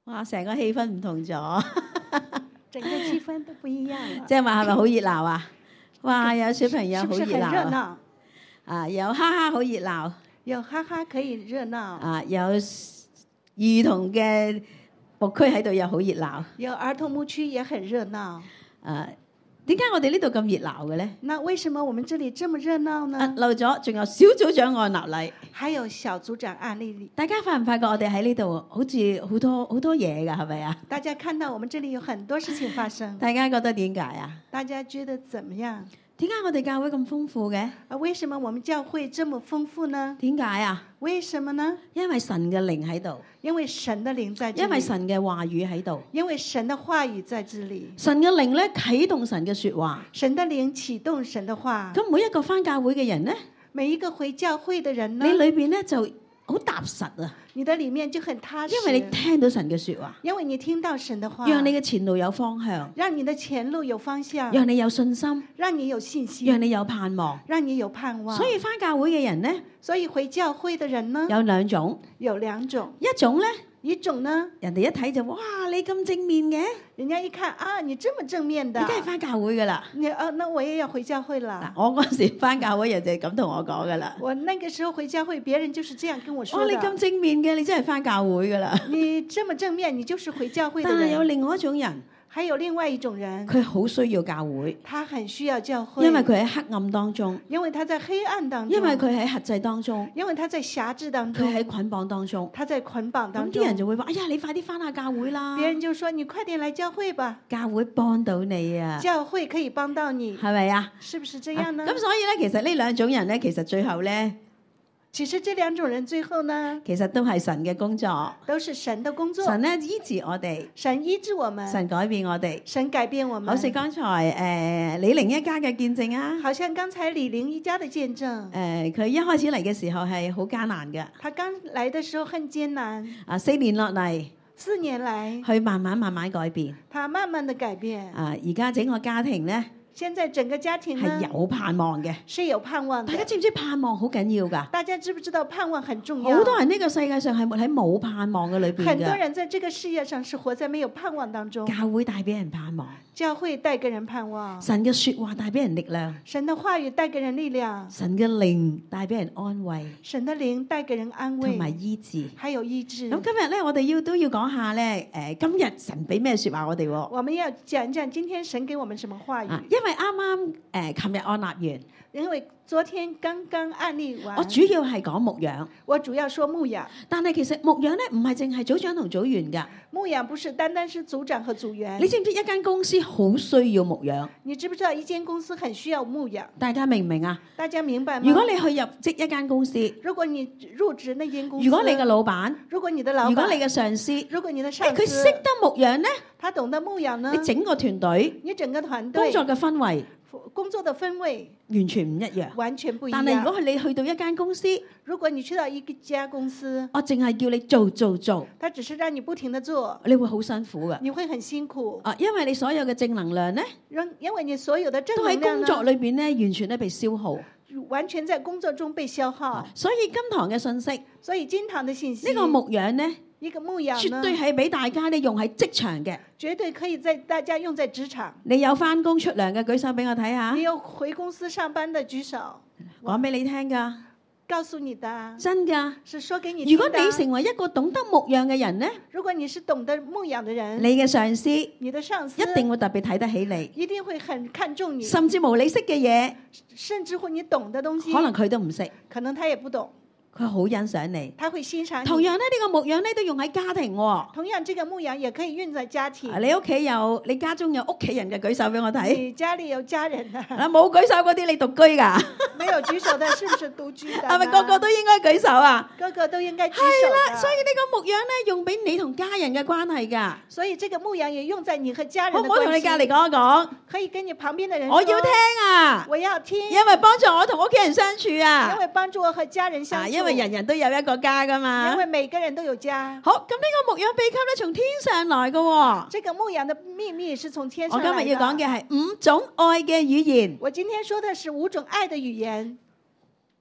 哇！成個氣氛唔同咗， 整個氣氛都不一樣了。 即係話係咪好熱鬧啊？哇！有小朋友好熱是不是很熱鬧鬧？ 啊！有哈哈好熱鬧有哈哈可以熱鬧， 啊！有兒童嘅牧區喺度又好熱鬧有兒童牧區也很熱鬧。 啊！點解我哋呢度咁熱鬧嘅咧？ 那為什麼我們這裡這麼熱鬧呢？ 漏咗，仲有小組長按立禮。 還有小組長案例， 大家發唔發覺我哋喺呢度好似好多嘢㗎，係咪啊？ 大家看到我們這裡有很多事情發生， 大家覺得點解啊？ 大家覺得怎麼樣？ 點解我哋教會咁豐富嘅？ 啊，為什麼我們教會這麼豐富呢？ 點解啊？ 為什麼呢？ 因為神嘅靈喺度， 因為神的靈在這裡， 因為神嘅話語喺度， 因為神的話語在這裡， 神嘅靈咧啟動神嘅說話。 神的靈啟動神的話。 咁每一個返教會嘅人咧， 每一個回教會的人呢， 你裏邊咧就好踏實啊， 你的裡面就很踏實， 因為你聽到神嘅說話， 因為你聽到神的話， 讓你嘅前路有方向， 讓你的前路有方向， 讓你有信心， 讓你有信心， 讓你有盼望。 讓你有盼望。 所以返教會嘅人咧所以回教會的人呢， 有兩種， 有兩種， 一種咧一種呢， 人哋一睇就哇你咁正面嘅， 人家一看啊，你這麼正面你的， 梗係返教會噶啦。 那我也要回教會嗱了。 我嗰時返教會人就係咁同我講噶啦。 我那個時候回教會，別人就是這樣跟我說哇你咁的。 正面嘅，你真係返教會噶啦。 你這麼正面，你就是回教會的但係有人。 另外一種人， 還有另外一種人， 佢好需要教會， 他很需要教會， 因為佢喺黑暗當中， 因為他在黑暗當中， 因為佢喺轄制當中， 因為他在轄制當佢中， 喺捆綁當中。 他在捆綁咁當中。 啲人就會話：哎呀，你快啲返下教會啦！ 別人就說：你快點來教會吧， 教會幫到你啊， 教會可以幫到你， 係咪啊？ 是不是這樣呢？ 咁所以咧，其實呢兩種人咧，其實最後咧， 其實這兩種人最後呢， 其實都係神嘅工作。 都是神的工作。 神咧醫治我哋， 神醫治我們， 神改變我哋。 神改變我們。 好似剛才李玲一家嘅見證啊， 好像剛才李玲一家的見證， 佢一開始嚟嘅時候係好艱難嘅， 他剛來的時候很艱難 4年落嚟， ，4年來， 佢慢慢改變。 他慢慢的改變。 而家整個家庭咧現在整個家庭呢係有盼望嘅。 是有盼望的。 大家知唔知盼望好緊要㗎？ 大家知不知道盼望很重要？ 好多人呢個世界上係活喺冇盼望嘅裏邊很多嘅。 人在這個世界上是活在沒有盼望當中。 教會帶俾人盼望， 教會帶給人盼望， 神嘅說話帶俾人力量， 神的話語帶給人力量， 神嘅靈帶俾人安慰神的靈帶給人安慰同埋醫治。 還有醫治。 咁今日咧，我哋都要講下咧，今日神俾咩說話我哋喎？ 我們要講一講今天神給我們什麼話語。 因為啱啱琴日按立完， 因為昨天剛剛案例完， 我主要係講牧養， 我主要說牧養。 但係其實牧養咧唔係淨係組長同組員㗎。 牧養不是單單是組長和組員。 你知唔知一間公司好需要牧養？ 你知不知道一間公司很需要牧養？ 大家明唔明啊？ 大家明白嗎？ 如果你去入職一間公司， 如果你入職那間公司， 如果你嘅老闆， 如果你的老闆， 如果你嘅上司， 如果你的上司， 佢識得牧養咧， 他懂得牧養呢？ 你整個團隊、 你整個團隊工作嘅氛圍工作的氛圍完全唔一樣。 完全不一樣。 但係如果你去到一間公司， 如果你去到一家公司， 我淨係叫你做， 他只是讓你不停地做， 你會好辛苦㗎。 你會很辛苦。 因為你所有嘅正能量咧， 因為你所有的正都喺能量呢工作裏邊咧，完全咧被消耗。 完全在工作中被消耗。 所以今堂嘅信息， 所以今堂的信息， 呢個牧養咧， 一個牧養呢， 絕對係俾大家咧用喺職場嘅。 絕對可以在大家用在職場。 你有返工出糧嘅舉手俾我睇下。 你有回公司上班的舉手。 講俾你聽㗎。 告訴你的， 真㗎， 是說給你聽的。 如果你成為一個懂得牧養嘅人呢， 如果你是懂得牧養的人， 你嘅上司， 你的上司一定會特別睇得起你， 一定會很看重你， 甚至乎你識嘅嘢， 甚至乎你懂的東西， 可能佢都唔識， 可能他也不懂。 佢好欣賞你， 他會欣賞你。 同樣咧，呢個牧養咧都用喺家庭喎。 同樣，這個牧養也可以用在家庭。 你屋企有，你家中有屋企人嘅舉手俾我睇。 你家裏有家人啊？ 冇舉手嗰啲，你獨居㗎？ 沒有舉手的，是不是獨居的？ 係咪個個都應該舉手啊？ 個個都應該舉手。 係啦，所以呢個牧養咧用俾你同家人嘅關係㗎。 所以這個牧養也用在你和家人的關係。 我同你隔離講一講。 可以跟你旁邊的人說。 我要聽啊！ 我要聽。 因為幫助我同屋企人相處啊！ 因為幫助我和家人相處。 因為人人都有一個家㗎嘛。 因為每個人都有家。 好，咁呢個牧養秘笈咧，從天上來嘅喎。 這個牧養的秘密是從天上來的。 我今日要講嘅係5種愛嘅語言。 我今天說的是5種愛的語言。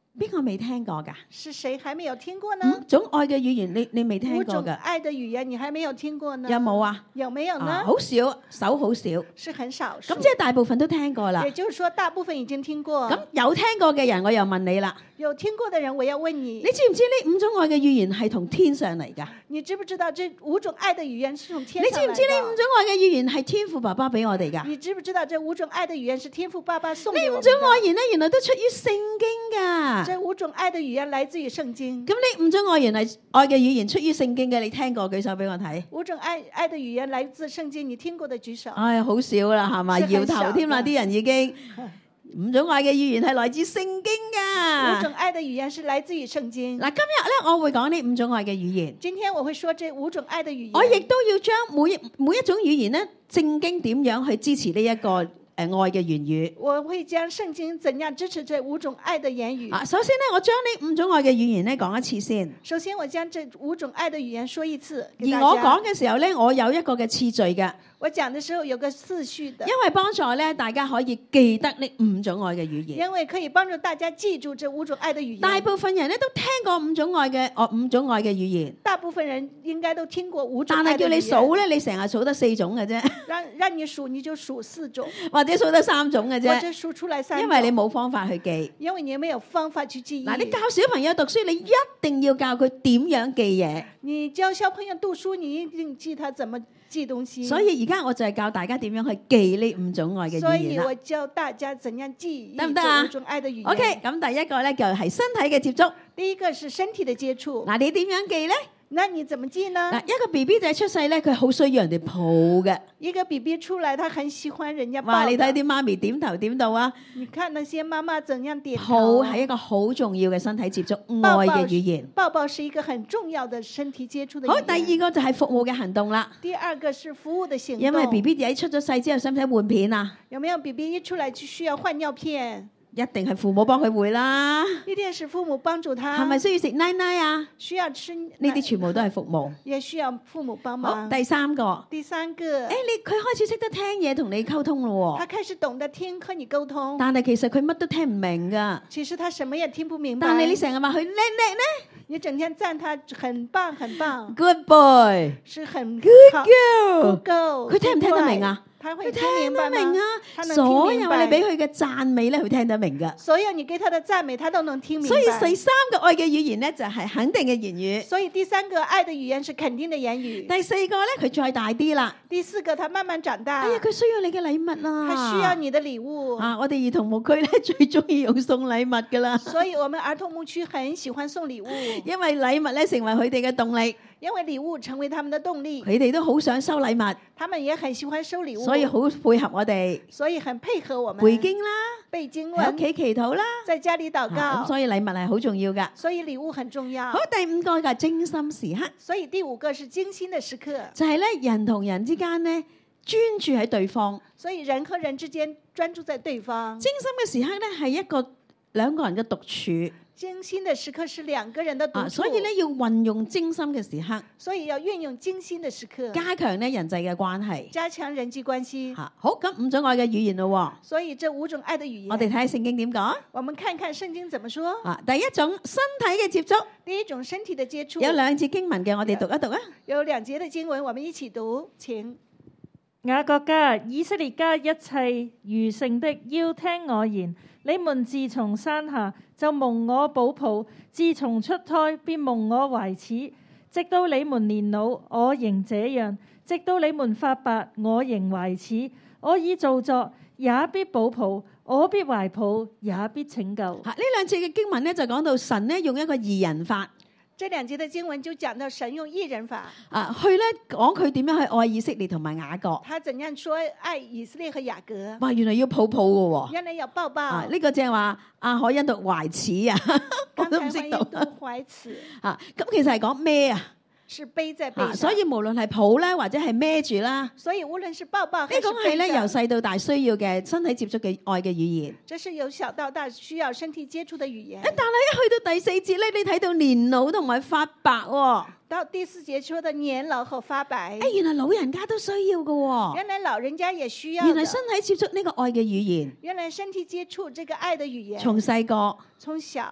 邊個未聽過㗎？ 是誰還沒有聽過呢？ 五種愛嘅語言，你未聽五種過㗎？ 愛的語言你還沒有聽過呢？ 有冇啊？ 有沒有呢？ 好少，手好少。 是很少數。 咁即係大部分都聽過啦也。就是說，大部分已經聽過。 咁有聽過嘅人，我又問你啦， 有聽過的人，我要問你， 你知唔知呢五種愛嘅語言係同天上嚟㗎？ 你知不知道這五種愛的語言是從天你上來的？ 知唔知呢五種愛嘅語言係天父爸爸俾我哋㗎？ 你知不知道這五種愛的語言是天父爸爸送給呢五我們的？ 種愛言咧，原來都出於聖經㗎。 這五種愛的語言來自於聖經。 咁呢五種愛嘅語言出於聖經嘅，你聽過舉手俾我睇。 五種愛的語言來自聖經，你聽過的舉手。 唉，好少啦，係嘛？ 是很搖頭添啦， 少的啲人已經。五種愛嘅語言係來自聖經五種㗎。 愛的語言是來自於聖經。 嗱，今日咧我會講呢五種愛嘅語言， 今天我會說這五種愛的語言。 我亦都要將每一種語言咧，聖經點樣去支持呢一個愛嘅言語。 我會將聖經怎樣支持這五種愛的言語。 啊，首先咧，我將呢五種愛嘅語言咧講一次先。 首先，我將這五種愛的語言說一次。 而我講嘅時候咧，我有一個嘅次序嘅。 我講的時候有個次序的， 因為幫助咧大家可以記得呢五種愛嘅語言。 因為可以幫助大家記住這五種愛的語言。 大部分人咧都聽過五種愛嘅語言。 大部分人應該都聽過五種愛的語言。 但係叫你數咧，你成日數得4種嘅啫。 讓你數，你就數4種， 或者數得3種嘅啫。 或者數出來3種。 因為你冇方法去記。 因為你沒有方法去記憶。 嗱，你教小朋友讀書，你一定要教佢點樣記嘢。 你教小朋友讀書，你一定記他怎麼記東西。 所以而家我就係教大家點樣去記呢五種愛嘅語言啦。 所以我教大家怎樣記憶這五種愛的語言。 OK，咁第一個咧就係身體嘅接觸。 第一個是身體的接觸。 嗱，你點樣記咧？ 那你怎麼記呢？ 嗱，一個 BB 仔出世咧，佢好需要人哋抱嘅。 一個 BB 出來，他很喜歡人家抱。 哇！你睇啲媽咪點頭點到啊！ 你看那些媽媽怎樣點頭。 抱係一個好重要嘅身體接觸，愛嘅語言。 抱抱是一個很重要的身體接觸的語言。 好，第二個就係服務嘅行動啦。 第二個是服務的行動。 因為 BB 仔出咗世之後，使唔使換片啊？ 有沒有 BB 一出來就需要換尿片？ 一定係父母幫佢換啦。 一定是父母幫助他。 係咪需要食奶奶啊？ 需要吃。 呢啲全部都係服務。 也需要父母幫忙。 好，第三個。 第三個。 佢開始識得聽嘢同你溝通咯。 他開始懂得聽和你溝通。 但係其實佢乜都聽唔明噶。 其實他什麼也聽不明白。 但係你成日話佢叻叻咧， 你整天讚他很棒很棒。 Good boy。 是很 Good girl。 Good girl。 佢聽唔聽得明啊？ 他會聽明白嗎？他能聽明白。 所有你俾佢嘅讚美咧，佢聽得明噶。 所有你給他的讚美，他都能聽明白。 所以第三個愛嘅語言咧，就係肯定嘅言語。 所以第三個愛的語言是肯定的言語。 第四個咧，佢再大啲啦。 第四個，他慢慢長大。 哎呀，佢需要你嘅禮物啦。 他需要你的禮物。 啊，我哋兒童牧區咧最中意用送禮物噶啦。 所以我們兒童牧區很喜歡送禮物。 因為禮物咧成為佢哋嘅動力。 因為禮物成為他們的動力。 佢哋都好想收禮物。 他們也很喜歡收禮物。 所以好配合我哋。 所以很配合我們。 背經啦。 背經文。 喺屋企祈禱啦。 在家裏禱告。 咁所以禮物係好重要噶。 所以禮物很重要。 好，第五個就係精心時刻。 所以第五個是精心的時刻。 就係咧人同人之間咧專注喺對方。 所以人和人之間專注在對方。 精心嘅時刻咧係兩個人嘅獨處。 精心的時刻是兩個人的獨處。 所以咧要運用精心嘅時刻。 所以要運用精心的時刻。 加強咧人際嘅關係。 加強人際關係。 好，咁五種愛嘅語言咯。 所以這五種愛的語言。 我哋睇下聖經點講。 我們看看聖經怎麼說。 第一種身體嘅接觸。 第一種身體的接觸。 有2節經文嘅，我哋讀一讀啊。 有2節的經文，我們一起讀，請。 雅各家、以色列家一切餘剩的，要聽我言。你們自從生下就蒙我保抱，自從出胎便蒙我懷齒，直到你們年老，我仍這樣；直到你們發白，我仍懷齒。我已造作，也必保抱；我必懷抱，也必拯救。 呢2節嘅經文咧就講到神咧用一個義人法。 這2節的經文就講到神用義人法， 去咧講佢點樣去愛以色列同埋雅各。 他怎樣說愛以色列和雅各？ 哇，原來要抱抱嘅喎。 原來要抱抱。 呢個正係話阿海欣讀懷齒啊，我都唔識讀。 懷齒。 咁其實係講孭啊？ 是背在背上。 所以無論係抱啦，或者係孭住啦。 所以無論是抱抱，呢種係咧由細到大需要嘅身體接觸嘅愛嘅語言。 這是由小到大需要身體接觸的語言。 但係一去到第4節咧，你睇到年老同埋發白喎。 到第4節說的年老和發白。 原來老人家都需要嘅喎。 原來老人家也需要。 原來身體接觸呢個愛嘅語言。 原來身體接觸這個愛的語言。 從細個。 從小。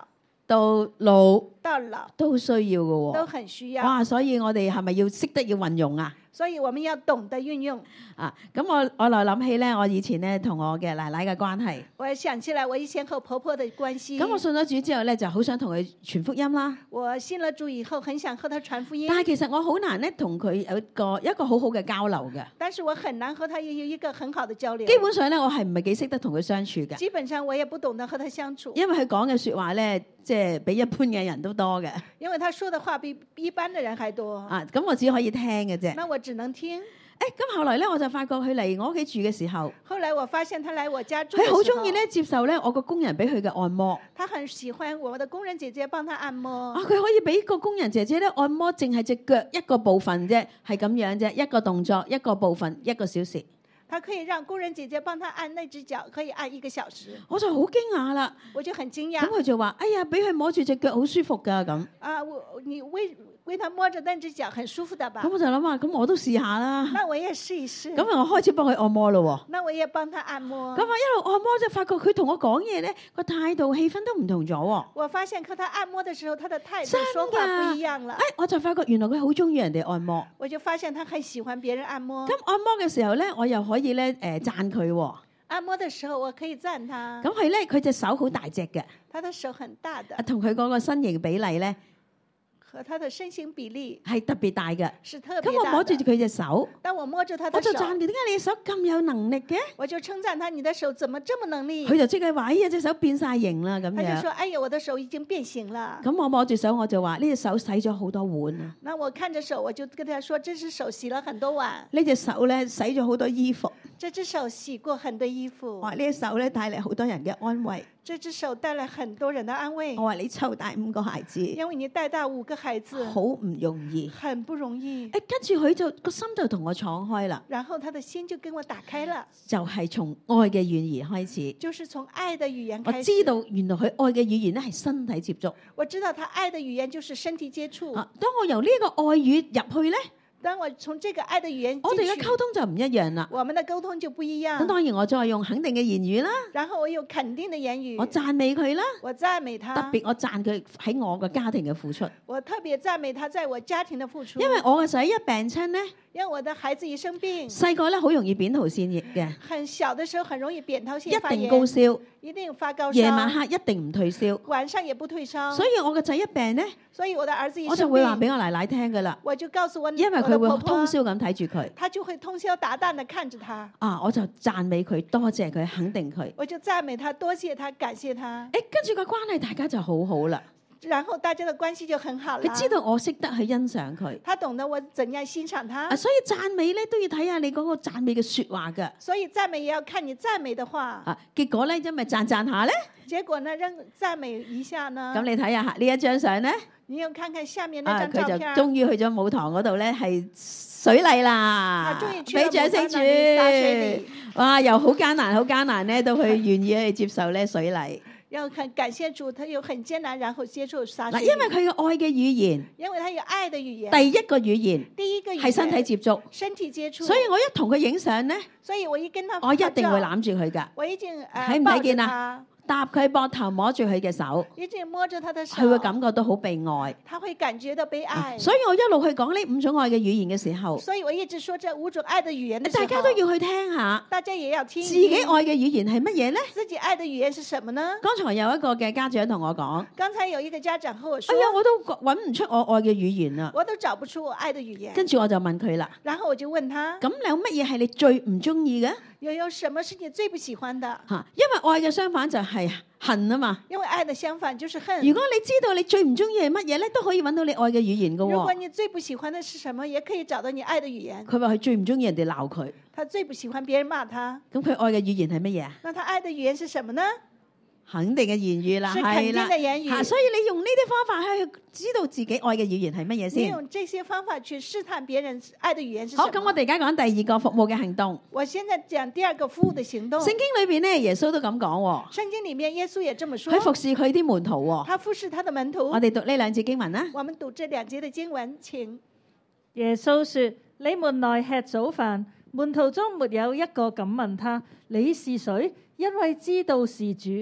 到老到老都需要嘅都喎。 很需要。 哇！所以我哋係咪要識得要運用啊？ 所以我們要懂得運用。 啊，咁我來諗起咧，我以前咧同我嘅奶奶嘅關係。 我想起來我以前和婆婆的關係。 咁我信咗主之後咧，就好想同佢傳福音啦。 我信了主以後，很想和他傳福音。 但係其實我好難咧同佢有一個好好嘅交流嘅。 但是我很難和他有一個很好的交流。 基本上咧，我係唔係幾識得同佢相處嘅。 基本上我也不懂得和他相處。 因為佢講嘅説話咧，即係比一般嘅人都多嘅。 因為他說的話比一般的人還多。 啊，咁我只可以聽嘅啫。 那我只能聽。 咁後來咧，我就發覺佢嚟我屋企住嘅時候， 後來我發現他來我家住嘅時佢候， 好中意咧接受咧我個工人俾佢嘅按摩。 他很喜歡我的工人姐姐幫他按摩。 啊，佢可以俾個工人姐姐咧按摩，淨係隻腳一個部分啫，係咁樣啫，一個動作一個部分1個小時。 他可以讓工人姐姐幫他按那隻腳，可以按1個小時。 我就好驚訝啦， 我就很驚咁訝。 佢就話：哎呀，俾佢摸住隻腳好舒服㗎咁。 啊，你為他摸着那隻腳很舒服的吧咁？我就諗下，咁我都試下啦。 那我也試一試。 咁我開始幫佢按摩咯喎。 那我也幫他按摩。 咁我一路按摩就發覺佢同我講嘢咧個態度氣氛都唔同咗喎。 我發現和他按摩的時候，他的態度真說話不一樣了。 我就發覺原來佢好中意人哋按摩。 我就發現他很喜歡別人按摩。 咁按摩嘅時候咧，我又可以咧讚佢喎。 按摩的時候，我可以讚他。 咁係咧，佢隻手好大隻嘅， 他的手很大的， 同佢嗰個身形比例咧和他的身形比例係特別大嘅。 是特別咁我大的。 摸住佢隻手， 當我摸着他的手， 我就讚佢，點解你隻手咁有能力嘅？ 我就稱讚他，你的手怎麼這麼能力？ 佢就即刻話：哎呀，隻手變晒形啦咁樣。 他就說：哎呀，我的手已經變形了。 咁我摸住手，我就話：呢隻手洗咗好多碗啊！ 那我看着手，我就跟他說：這隻手洗了很多碗， 呢隻手咧洗咗好多衣服。 這隻手洗過很多衣服我，話呢隻手咧帶嚟好多人嘅安慰。 這隻手帶來很多人的安慰我。話你湊大5個孩子， 因為你帶大5個孩子， 好唔容易。 很不容易。 跟住佢就個心就同我敞開啦， 然後他的心就跟我打開了， 就係從愛嘅語言開始。 就是從愛的語言我開始。 知道原來佢愛嘅語言咧係身體接觸。 我知道他愛的語言就是身體接觸。 啊，當我由呢個愛語入去咧， 當我從這個愛的語言我哋嘅進去， 溝通就唔一樣啦。 我們的溝通就不一樣。 咁當然我再用肯定嘅言語啦， 然後我有肯定的言語， 我讚美佢啦， 我讚美他， 特別我讚佢喺我個家庭嘅付出。 我特別讚美他在我家庭的付出。 因為我個仔一病親咧， 因為我的孩子一生病， 細個咧好容易扁桃腺液嘅， 很小的時候很容易扁桃腺發炎， 一定高燒， 一定發高燒， 夜晚黑一定唔退燒。 晚上也不退燒。 所以我個仔一病咧， 所以我的兒子一我就生病， 會話俾我奶奶聽噶啦， 我就告訴我， 因為佢會我的婆婆， 通宵咁睇住佢。 他就會通宵達旦的看着他， 啊，我就讚美佢，多謝佢，肯定佢。 我就讚美他，多謝他，感謝他， 跟住個關係大家就好好啦。 然後大家的關係就很好了。 佢知道我識得去欣賞佢。 他懂得我怎樣欣賞他， 所以讚美咧都要睇下你嗰個讚美嘅説話㗎。 所以讚美也要看你讚美的話。 結果咧，因為讚下咧， 結果呢，讓讚美一下呢？ 咁你睇下呢一張相咧， 你又看看下面那張照佢就片， 終於去咗母堂嗰度咧係水禮啦， 終於去了俾掌聲母堂那裡灑水主。哇，又好艱難咧，都去願意去接受咧水禮。 要很感謝主，他又很艱難，然後接受灑水禮。 因為佢嘅愛嘅語言， 因為他有愛的語言。 第一個語言， 第一個語言係身體接觸， 身體接觸。 所以我一同佢影相咧， 所以我一跟他， 我一定會攬住佢㗎。 我一定睇唔睇見啊？搭佢膊頭，摸住佢嘅手， 一直摸着他的手， 佢會感覺到好被愛。 他會感覺到被愛。 所以我一路去講呢5種愛嘅語言嘅時候， 所以我一直說這5種愛的語言的時候， 大家都要去聽下， 大家也要聽自己愛嘅語言係乜嘢咧？ 自己愛的語言是什麼呢？ 剛才有一個嘅家長同我講， 剛才有一個家長和我說， 哎呀，我都揾唔出我愛嘅語言啦， 我都找不出我愛的語言。 跟住我就問佢啦， 然後我就問他， 咁有乜嘢係你最唔中意嘅？ 有什麼是你最不喜歡的？ 因為愛嘅相反就係恨啊嘛。 因為愛的相反就是恨。 如果你知道你最唔中意係乜嘢咧，都可以揾到你愛嘅語言噶。 如果你最不喜歡的是什麼，也可以找到你愛的語言。 佢話佢最唔中意人哋鬧佢， 他最不喜歡別人罵他。 咁佢愛嘅語言係乜嘢啊？ 那他愛的語言是什麼呢？ 肯定嘅言語啦， 是肯定的言語。 所以你用呢啲方法去知道自己愛嘅語言係乜嘢先。 你用這些方法去試探別人愛的語言是什麼？ 好，咁我哋而家講第2個服務嘅行動。 我現在講第2個服務的行動。 聖經裏邊咧，耶穌都咁講。 聖經裏面耶穌也這麼說。 佢服侍佢啲門徒。 他服侍他的門徒。 我哋讀呢2節經文啦。 我們讀這2節的經文，請。 耶穌說：你們來吃早飯。門徒中沒有一個敢問他：你是誰？因為知道是主。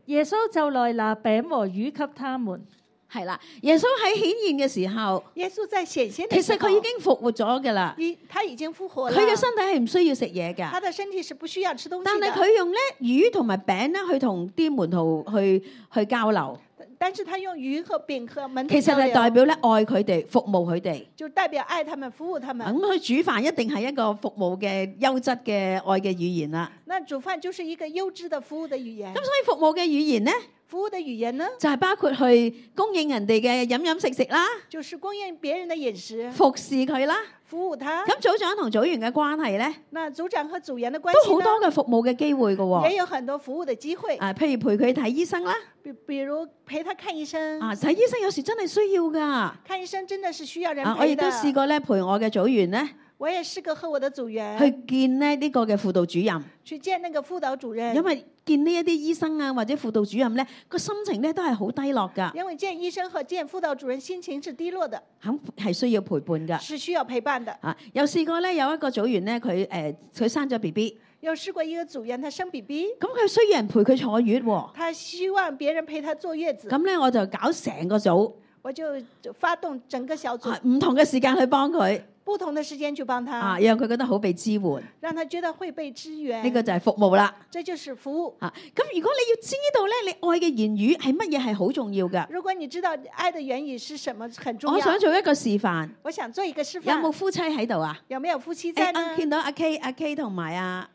耶穌就來拿餅和魚給他們。 係啦，耶穌喺顯現嘅時候， 耶穌在顯現的其時候， 實佢已經復活咗㗎啦。 他已經復活了。 佢嘅身體係唔需要食嘢㗎， 他的身體是不需要吃東西的。 但係佢用咧魚同埋餅咧去同啲門徒去交流， 但是他用魚和餅和門徒其實交流係代表咧愛佢哋、服務佢哋。 就代表愛他們、服務他們。 咁佢煮飯一定係一個服務嘅優質嘅愛嘅語言啦。 那煮飯就是一個優質的服務的語言。 咁所以服務嘅語言咧， 服務的語言呢， 就係包括去供應人哋嘅飲飲食食啦， 就是供應別人的飲食， 服侍佢啦。 服務他。 咁組長同組員嘅關係咧， 那組長和組員的關都好係呢， 多嘅服務嘅機會㗎喎。 也有很多服務的機會。 啊，譬如陪佢睇醫生啦， 比如陪他看醫生。 啊，睇醫生有時真係需要㗎。 看醫生真的是需要人啊，我亦陪的。 都試過咧陪我嘅組員咧我也試過和我的組員去見呢個嘅輔導主任， 去見那個輔導主任。 因為見呢一啲醫生啊或者輔導主任咧個心情咧都係好低落㗎， 因為見醫生和見輔導主任心情是低落的， 肯係需要陪伴㗎。 是需要陪伴的。 啊，有試過咧有一個組員咧佢生咗 BB， 有試過一個組員他生 BB， 咁佢需要人陪佢坐月喎， 他希望別人陪他坐月子， 咁咧我就搞成個組， 我就發動整個小組， 唔同嘅時間去幫佢， 不同的時間去幫他， 啊，讓佢覺得好被支援，呢讓他覺得會被支援。 個就係服務啦。 這就是服務。 啊，咁如果你要知道咧，你愛嘅言語係乜嘢係好重要㗎。 如果你知道愛的言語是什麼，很重要。 我想做一個示範， 我想做一個示有範。 冇夫妻喺度啊？ 有沒有夫妻在呢？ 見到阿 K 同埋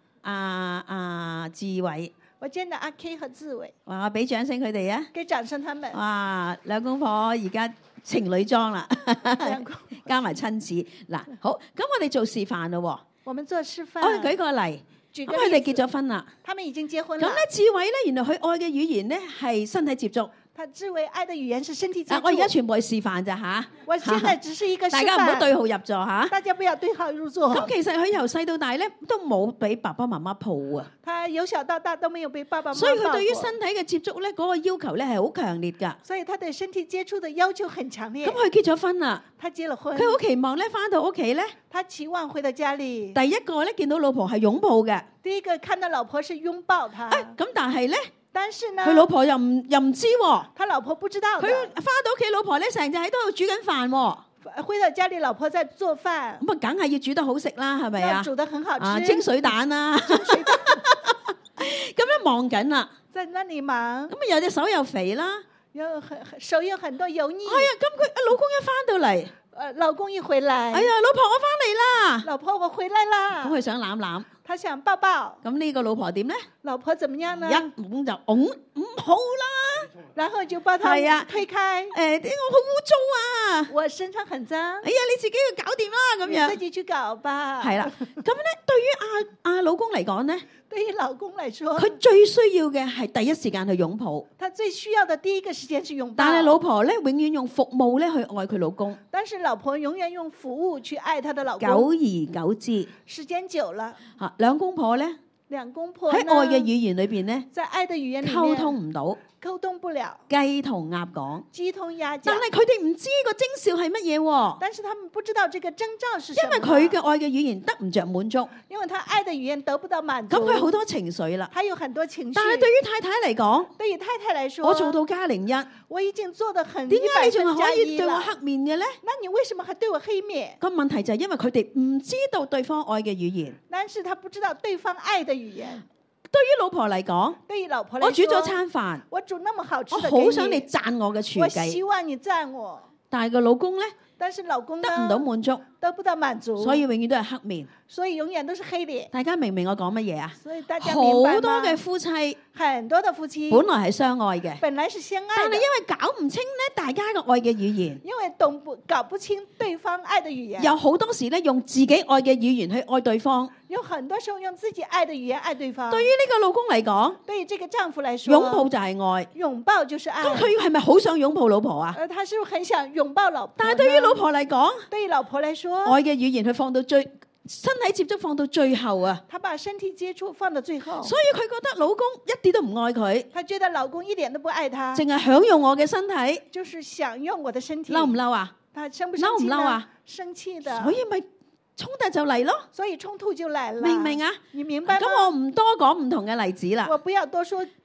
志偉， 我見到阿 K 和志偉， 哇！俾掌聲佢哋啊！ 給掌聲他們。 哇，兩公婆而家情侶裝啦， 兩公加埋親子。嗱，好，咁我哋做示範咯喎。 我們做示範。 我哋舉個例，咁舉個例子佢哋結咗婚啦。 他們已經結婚了。 咁咧，志偉咧，原來佢愛嘅語言咧係身體接觸。 他志偉愛的語言是身體接觸。 我而家全部係示範咋嚇。 我現在只是一個示範。 大家唔好對號入座嚇。 大家不要對號入座。 咁其實佢由細到大咧都冇俾爸爸媽媽抱啊。 他由小到大都沒有被爸爸媽媽抱過。 所以佢對於身體嘅接觸咧，嗰個要求咧係好強烈㗎。 所以他對身體接觸的要求很強烈。 咁佢結咗婚啦， 他結了婚。 佢好期望咧翻到屋企咧， 他期望回到家裡。 第一個咧見到老婆係擁抱嘅。 第一個看到老婆是擁抱他。 咁但係咧， 但是呢， 佢老婆又唔知喎。 他老婆不知道的。 佢翻到屋企，老婆咧成日喺度煮緊飯喎。 回到家裡，老婆在做飯。 咁啊，梗係要煮得好食啦，係咪啊？ 要煮得很好吃。 蒸水蛋啦。蒸水蛋。咁樣忙緊啦。 在那裡忙。 咁啊，有隻手又肥啦。 手有很多油膩。 係啊，咁佢老公一翻到嚟。 老公一回來， 哎呀，老婆我翻嚟啦！ 老婆我回來啦！ 咁佢想攬攬， 他想抱抱。 咁呢個老婆點咧？ 老婆怎麼樣呢？ 一拱就拱，唔好啦， 然後就把他推開。 我好污糟啊！ 我身上很髒。 哎呀，你自己要搞掂啦，咁樣。 你自己去搞吧。 係啦，咁咧對於阿老公嚟講咧， 對於老公來說， 佢最需要嘅係第一時間去擁抱。 他最需要的第一個時間是擁抱。 但係老婆咧，永遠用服務咧去愛佢老公。 但是老婆永遠用服務去愛她的老公。 久而久之， 時間久了， 兩公婆咧， 兩公婆喺愛嘅語言裏邊咧， 在愛的語言裡面溝通唔到。 溝通不了， 雞同鴨講， 雞同鴨講， 但係佢哋唔知個徵兆係乜嘢喎。 但是他們不知道這個徵兆是什麼。 因為佢嘅愛嘅語言得唔着滿足， 因為他愛的語言得不到滿足。 咁佢好多情緒啦， 他有很多情緒。 但係對於太太嚟講， 對於太太來說， 我做到+01， 我已經做得很點解你仲係可以 100% 對我黑面嘅咧？ 那你為什麼還對我黑面？ 個問題就係因為佢哋唔知道對方愛嘅語言。 但是他不知道對方愛的語言。 對於老婆嚟講， 對於老婆來說， 我煮咗餐飯， 我煮那麼好吃的， 我好想你讚我嘅廚我藝， 希望你讚我。 但係個老公咧， 但是老公呢得唔到滿足， 得不到滿足， 所以永遠都係黑面。 所以永遠都是黑臉。 大家明唔明我講乜嘢啊？ 所以大家明白嗎？ 好多嘅夫妻， 很多的夫妻本來係相愛嘅， 本來是相愛的， 但係因為搞唔清咧大家嘅愛嘅語言， 因為搞不清對方愛的語言， 有好多時咧用自己愛嘅語言去愛對方。 有很多時候用自己愛的語言愛對方。 對於呢個老公嚟講， 對於這個丈夫來說， 擁抱就係愛， 擁抱就是愛。 咁佢係咪好想擁抱老婆啊？ 他是不是很想擁抱老婆？ 但係對於老婆嚟講， 對於老婆來說， 愛嘅語言佢放到身體接觸放到最後啊！ 他把身體接觸放到最後， 所以佢覺得老公一啲都唔愛佢， 他覺得老公一點都不愛他， 淨係享用我嘅身體， 就是享用我的身體。 嬲唔嬲啊？ 他生不生氣呢？ 嬲唔嬲啊？ 生氣的。 所以咪衝突就嚟咯。 所以衝突就來了。 明唔明啊？ 你明白嗎？ 咁我唔多講唔同嘅例子啦。 我不要多說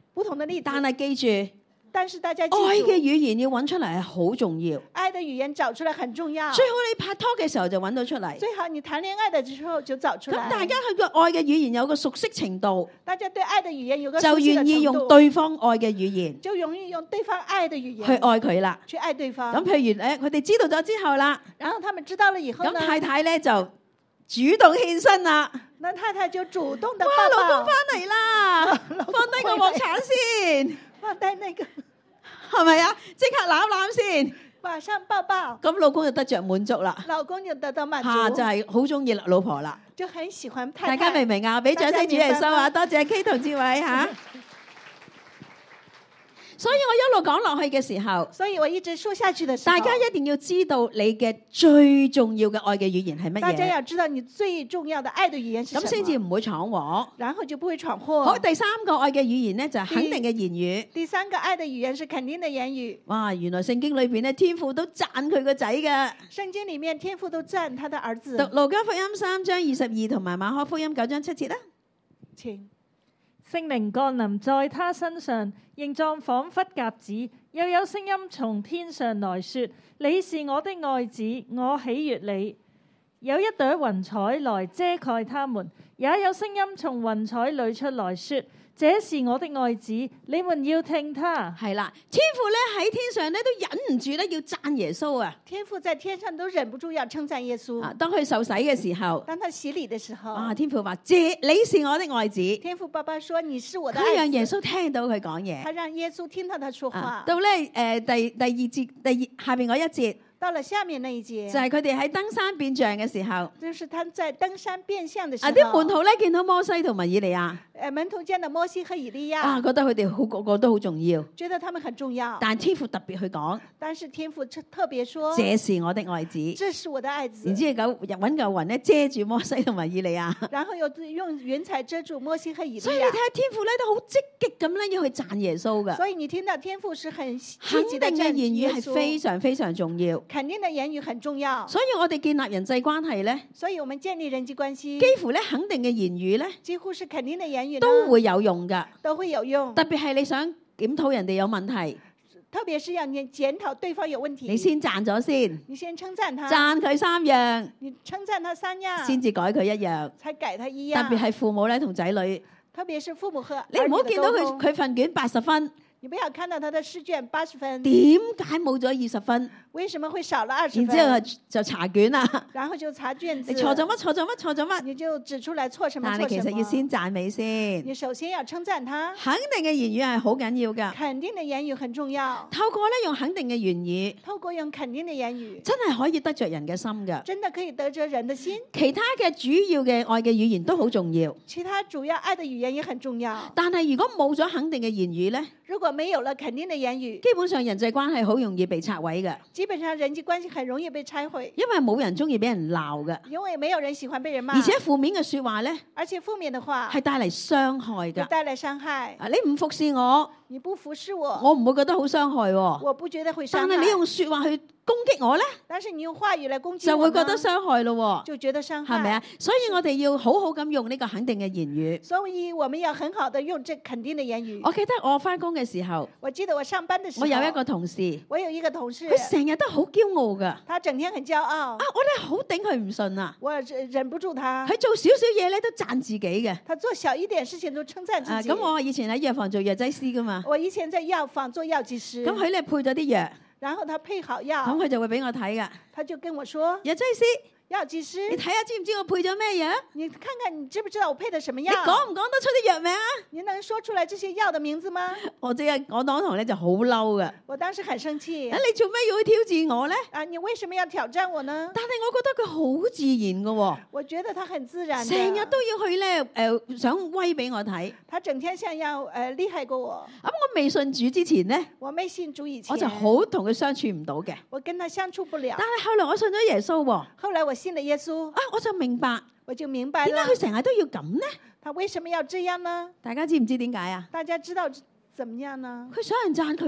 不同的例子。 但係記住， 但是大家記愛嘅住， 語言要揾出嚟係好重要。 愛的語言找出來很重要。 最好你拍拖嘅時候就揾到出嚟。 最好你談戀愛的時候就找出來。 咁大家去個愛嘅語言有個熟悉程度， 大家對愛的語言有個就熟悉的願意用程度， 對方愛嘅語言就容易用對方愛的語言去愛佢啦。 去愛對方。 咁譬如咧，佢哋知道咗之後啦， 然後他們知道了以後咁呢， 太太咧就主動獻身啦。 那太太就主動的哇， 抱抱老公翻嚟啦，放低個鑊鏟先， 放低那個， 係咪啊？即刻攬攬先， 馬上抱抱， 咁老公就得着滿足啦。 老公就得到滿足， 就係好中意老婆啦。 就很喜歡太太。 大家明唔明啊？俾掌聲主耶穌啊！多謝 K 同志偉嚇。所以我一路講落去嘅時候， 所以我一直說下去的時候， 大家一定要知道你嘅最重要嘅愛嘅語言係乜大家嘢， 要知道你最重要的愛的語言是什麼， 咁先至唔會闖禍。 然後就不會闖禍。 好，第三個愛嘅語言呢，就係肯定嘅言語。 第三個愛的語言是肯定的言語。 哇，原來聖經裏邊咧，天父都讚佢個仔嘅。 聖經裡面天父都讚他的兒子。 讀路加福音3章22同埋馬可福音9章7節啦。 請聖靈降臨在他身上，形狀彷彿鴿子，又有聲音從天上來說：你是我的愛子，我喜悅你。有一朵雲彩來遮蓋他們，也有聲音從雲彩裏出來說：這是我的愛子，你們要聽他。 係啦，天父咧喺天上咧都忍唔住咧要讚耶穌啊！ 天父在天上都忍不住要稱讚耶穌。 啊，當佢受洗嘅時候， 當他洗禮的時候， 啊，天父話：你是我的愛子。 天父爸爸說：你是我的佢愛子。 讓耶穌聽到佢講嘢。 他讓耶穌聽到他說話。 到咧第二節下邊嗰一節。 到了下面那一節， 就係佢哋喺登山變像嘅時候， 就是他在登山變像的時候， 啲門徒咧見到摩西同埋以利亞， 門徒見到摩西和以利亞， 覺得佢哋個個都好重要， 覺得他們很重要。 但天父特別去講， 但是天父特別說： 這是我的愛子， 這是我的愛子。 然之後揾嚿雲咧遮住摩西同埋以利亞， 然後又用雲彩遮住摩西和以利亞。 所以你睇下天父咧都好積極咁咧要去讚耶穌噶。 所以你聽到天父是很肯積極的定嘅言語讚耶穌， 係非常非常重要。 肯定的言語很重要。 所以我哋建立人際關係咧， 所以我們建立人際關係， 幾乎咧肯定嘅言語咧， 幾乎是肯定的言語呢都會有用噶。 都會有用。 特別係你想檢討人哋有問題， 特別是要你檢討對方有問題， 你先讚咗先， 你先稱讚他， 讚佢3樣， 你稱讚他3樣， 先至改佢1樣。 才改他1樣。 特別係父母咧同仔女， 特別是父母和你唔好見到兒女的溝通佢份卷80分， 你不要看到他的試卷80分， 點解冇咗20分？ 為什麼會少了20分？ 然之後就查卷啦， 然後就查卷子， 你錯咗乜？錯咗乜？錯咗乜？ 你就指出來錯什麼但係其錯什麼。 實要先讚美先， 你首先要稱讚他， 肯定嘅言語係好緊要噶。 肯定的言語很重要。 透過咧用肯定嘅言語， 透過用肯定的言語， 真係可以得着人嘅心噶。 真的可以得着人的心。 其他嘅主要嘅愛嘅語言都好重要， 其他主要愛的語言也很重要。 但係如果冇咗肯定嘅言語咧， 如果沒有了肯定的言語， 基本上人際關係好容易被拆毀嘅， 基本上人際關係很容易被拆毀， 因為冇人中意俾人鬧嘅， 因為沒有人喜歡被人罵， 而且負面嘅說話咧而且負面的話係帶嚟傷害會噶。 帶來傷害。 你唔服侍我， 你不服侍我， 我唔會覺得好傷害喎。 我不覺得會傷害。 但係你用說話去攻擊我咧， 但是你用話語來攻擊我就會呢覺得傷害咯， 就覺得傷害， 係咪啊？所以我哋要好好咁用呢個肯定嘅言語。 所以我們要很好的用這肯定的言語。 我記得我翻工嘅時候， 我記得我上班的時候， 我有一個同事， 我有一個同事， 佢成日都好驕傲噶， 他整天很驕傲， 我咧好頂佢唔順啊！ 我忍不住他， 佢做少少嘢咧都讚自己嘅。 他做小一點事情都稱讚自己。 咁我以前喺藥房做藥劑師噶嘛， 我以前在藥房做藥劑師， 咁佢咧配咗啲藥， 然後他配好藥， 咁佢就會俾我睇噶。 他就跟我說， 藥劑師， 藥劑師， 你睇下知唔知我配咗咩藥？ 你看看你知不知道我配的什麼你藥？ 講唔講得出啲藥名啊？ 你能說出來這些藥的名字嗎？ 我當堂咧就好嬲噶。 我當時很生氣。 你做咩要去挑戰我咧？ 啊，你為什麼要挑戰我呢？ 但係我覺得佢好自然噶喎， 我覺得他很自然的， 成日都要去咧想威俾我睇。 他整天像要厲害過我。 咁我未信主之前咧， 我未信主以前， 我就好同佢相處唔到嘅。 我跟他相處不了。 但係後來我信咗耶穌喎， 後來我信了耶穌， 我就明白我就明白點了解佢成日都要咁呢？ 他為什麼要這樣呢？ 大家知唔知點解啊？ 大家知道怎麼樣呢？ 佢想人讚佢咯，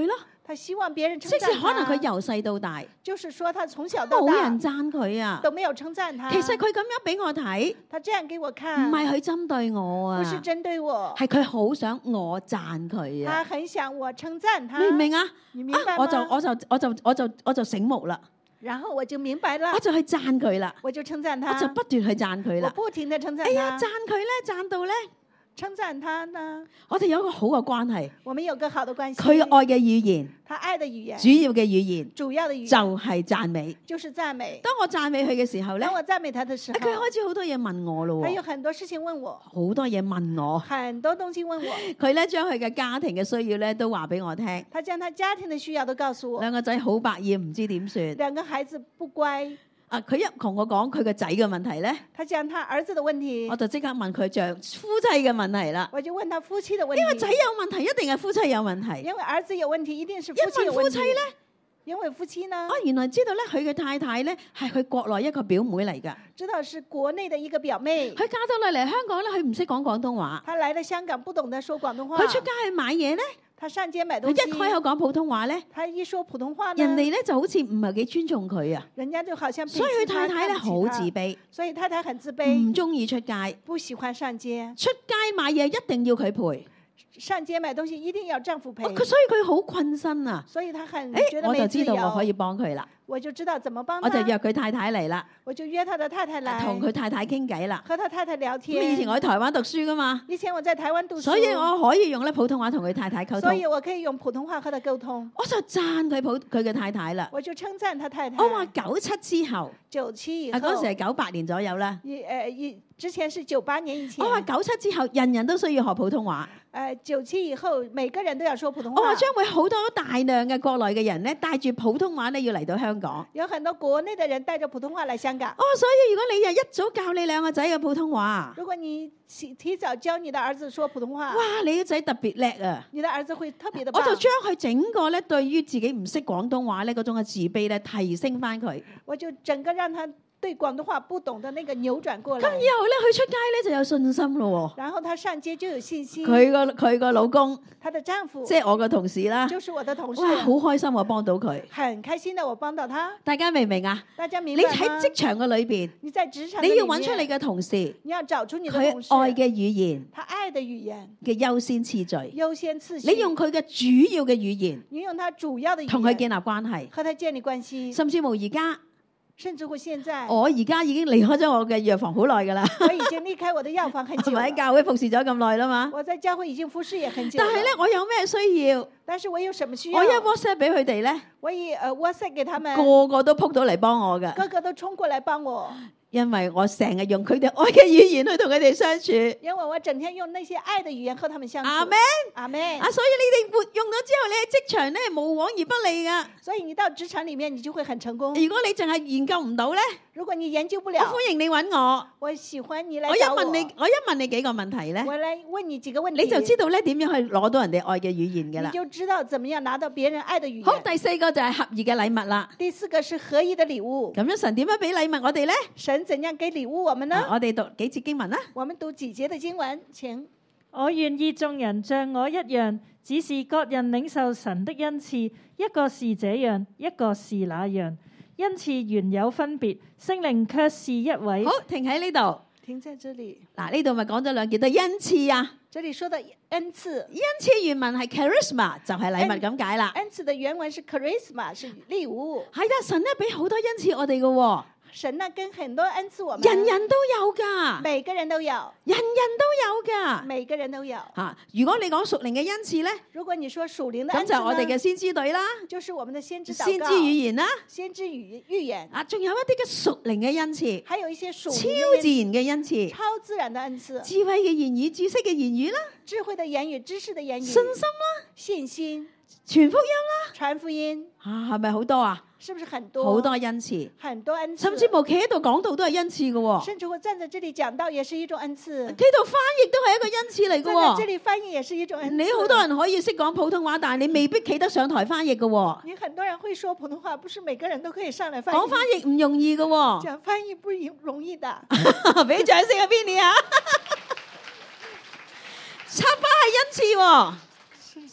他希望別人稱即使讚他， 可能佢由細到大就是說他從小到冇大人讚佢啊。 都沒有稱讚他。 其實佢咁樣俾我睇， 他這樣給我唔看， 係佢針對我不是啊， 針對我， 係佢好想我讚佢他啊。 很想我稱讚他。 明唔明啊？ 你明白嗎？ 我就醒目啦， 然後我就明白了我，就去讚佢啦， 我就稱讚我就他， 不斷去讚佢我啦。 不停地稱讚哎呀， 他讚，佢咧，讚到咧， 稱讚他呢， 我哋有一個好嘅關係。 我們有個好的關係。 佢愛嘅語言， 他愛的語言， 主要嘅語言主要的語言就係讚美。 就是讚美。 當我讚美佢嘅時候咧當，我讚美他的時候， 佢開始好多嘢問我咯喎， 他有很多事情問我， 好多嘢問我。 很多東西問我。 佢咧將佢嘅家庭嘅需要咧都話俾我聽。 他將他家庭的需要都告訴我。 兩個仔好百厭，唔知點算。 兩個孩子不乖， 啊，佢一同我講佢個仔嘅問題咧， 他講他兒子的問題我，就即刻問佢夫妻嘅問題啦。 我就問他夫妻的問因為仔題。 有問題，一定係夫妻有問題。 因為兒子有問題，一定是夫一妻有問題。 問夫妻咧， 因為夫妻呢我，原來知道咧，佢嘅太太咧係佢國內一個表妹嚟㗎。 知道是國內的一個表妹， 佢嫁到落嚟香港咧，佢唔識講廣東話。 她來了香港不懂得說廣東話。 佢出街去買嘢咧， 她上街買佢一東西， 開口講普通話咧， 她一說普通話呢， 人哋咧就好似唔係幾尊重佢啊。 人家就好像所以佢太太咧好自卑， 卑， 所以太太很自卑， 唔中意出街。 不喜歡上街， 出街買嘢一定要佢陪。 上街買東西一定要丈夫陪， 佢所以佢好困身啊！ 所以她很誒， 覺得我就沒自由。 知道我可以幫佢啦， 我就知道怎麼幫我就約他， 佢太太嚟啦， 我就約他的太太來， 同佢太太傾偈啦。 和他太太聊咁以前天。 我喺台灣讀書噶嘛， 以前我在台灣讀書， 所以我可以用咧普通話同佢太太溝所以通。 我可以用普通話和他溝通。 我就讚佢嘅太太啦。 我就稱讚他太太。 我話97之後， 97以後， 嗰時係98年左右啦。 之前是98年以前。 我話97之後，人人都需要學普通話。 97以後，每個人都要說普通我話話。 將會好多大量嘅國內嘅人咧，帶住普通話咧要嚟到香港。 有很多國內的人帶着普通話來香港。 哦，所以如果你一早教你兩個仔嘅普通話， 如果你提早教你的兒子說普通話， 哇，你個仔特別叻啊！ 你的兒子會特別的棒。 我就將佢整個咧對於自己唔識廣東話咧嗰種嘅自卑咧提升翻佢。 我就整個讓他對廣東話不懂的那個扭轉過來。 咁以後咧佢出街咧就有信心咯然後他上街就有信心。 喎。佢個老公， 他的丈夫即係我個同事啦， 就是我的同事。 哇，好開心我幫到佢。 很開心的我幫到他。 大家明唔明啊？ 大家明你白嗎？ 喺職場嘅裏邊， 你在職場的你裡面要揾出你嘅同事， 你要找出你的佢同事， 愛嘅語言他愛的語言嘅優先次序， 優先次序。 你用佢嘅主要嘅語言你用他主要的語言同佢建立關係， 和他建立關係， 甚至乎而家。 甚至乎現在我而家已經離開咗我嘅藥房好耐㗎啦， 我已經離開我的藥房很係久了。 咪喺教會服侍咗咁耐啦嘛？ 我在教會已經服侍也很久了。 但係咧，我有咩需要， 但是我有什麼需要？ 我一 WhatsApp 俾佢哋咧， 我以WhatsApp 給他們， 個個都撲到嚟幫我㗎， 個個都衝過來幫我， 因為我成日用佢哋愛嘅語言去同佢哋相處。 因為我整天用那些愛的語言和他們相處。 阿們， 阿們。 啊，所以你哋活用咗之後，你喺職場咧無往而不利㗎。 所以你到職場裡面，你就會很成功。 如果你淨係研究唔到咧， 如果你研究不我了， 歡迎你揾我。 我喜歡你來我一找我。 問你幾個問題咧， 我來問你幾個問題， 你就知道咧點樣去攞到人哋愛嘅語言㗎啦。 你就知道怎麼樣拿到別人愛的語言。 好，第4個就係合意嘅禮物啦。 第4個是合意的禮物。 咁樣神點樣俾禮物我哋咧？ 神怎樣給禮物我們呢？ 我哋讀幾節經文啦。 我們讀幾節的經文，請。 我願意眾人像我一樣，只是各人領受神的恩賜，一個是這樣，一個是那樣。恩賜原有分別，聖靈卻是一位。 好，停喺呢度。 停在這裡。 嗱，呢度咪講咗兩件都係恩賜啊。 這裡說的恩賜， 恩賜原文係 charisma，就係禮物咁解啦。 恩賜的原文是 charisma，是禮物。 係啦，神咧俾好多恩賜我哋嘅喎。 神呢跟很多恩賜我們， 人人都有㗎， 每個人都有， 人人都有㗎。 每個人都有。 嚇，如果你講屬靈嘅恩賜咧， 如果你說屬靈的咁恩賜呢， 就我哋嘅先知隊啦， 就是我們的先知禱告、 先知語言啦， 先知預言， 啊，仲有一啲嘅屬靈嘅恩賜， 還有一些屬超靈自然嘅恩賜， 超自然的恩賜， 智慧嘅言語、知識嘅言語啦， 智慧的言語、知識的言語， 信心啦， 信心、 傳福音啦， 傳福音， 係咪好多啊？ 是不是很多？ 好多恩賜， 很多恩賜， 甚至乎企喺度講道都係恩賜嘅喎。 甚至乎站在這裡講道也是一種恩賜， 企度翻譯都係一個恩賜嚟嘅站在這喎。 裡翻譯也是一種恩賜。 你好多人可以識講普通話，但係你未必企得上台翻譯嘅喎。 你很多人會說普通話，不是每個人都可以上來翻譯。 講翻譯唔容易嘅喎。 講翻譯不容易的。 俾掌聲啊 Vinny 啊！插花係恩賜喎，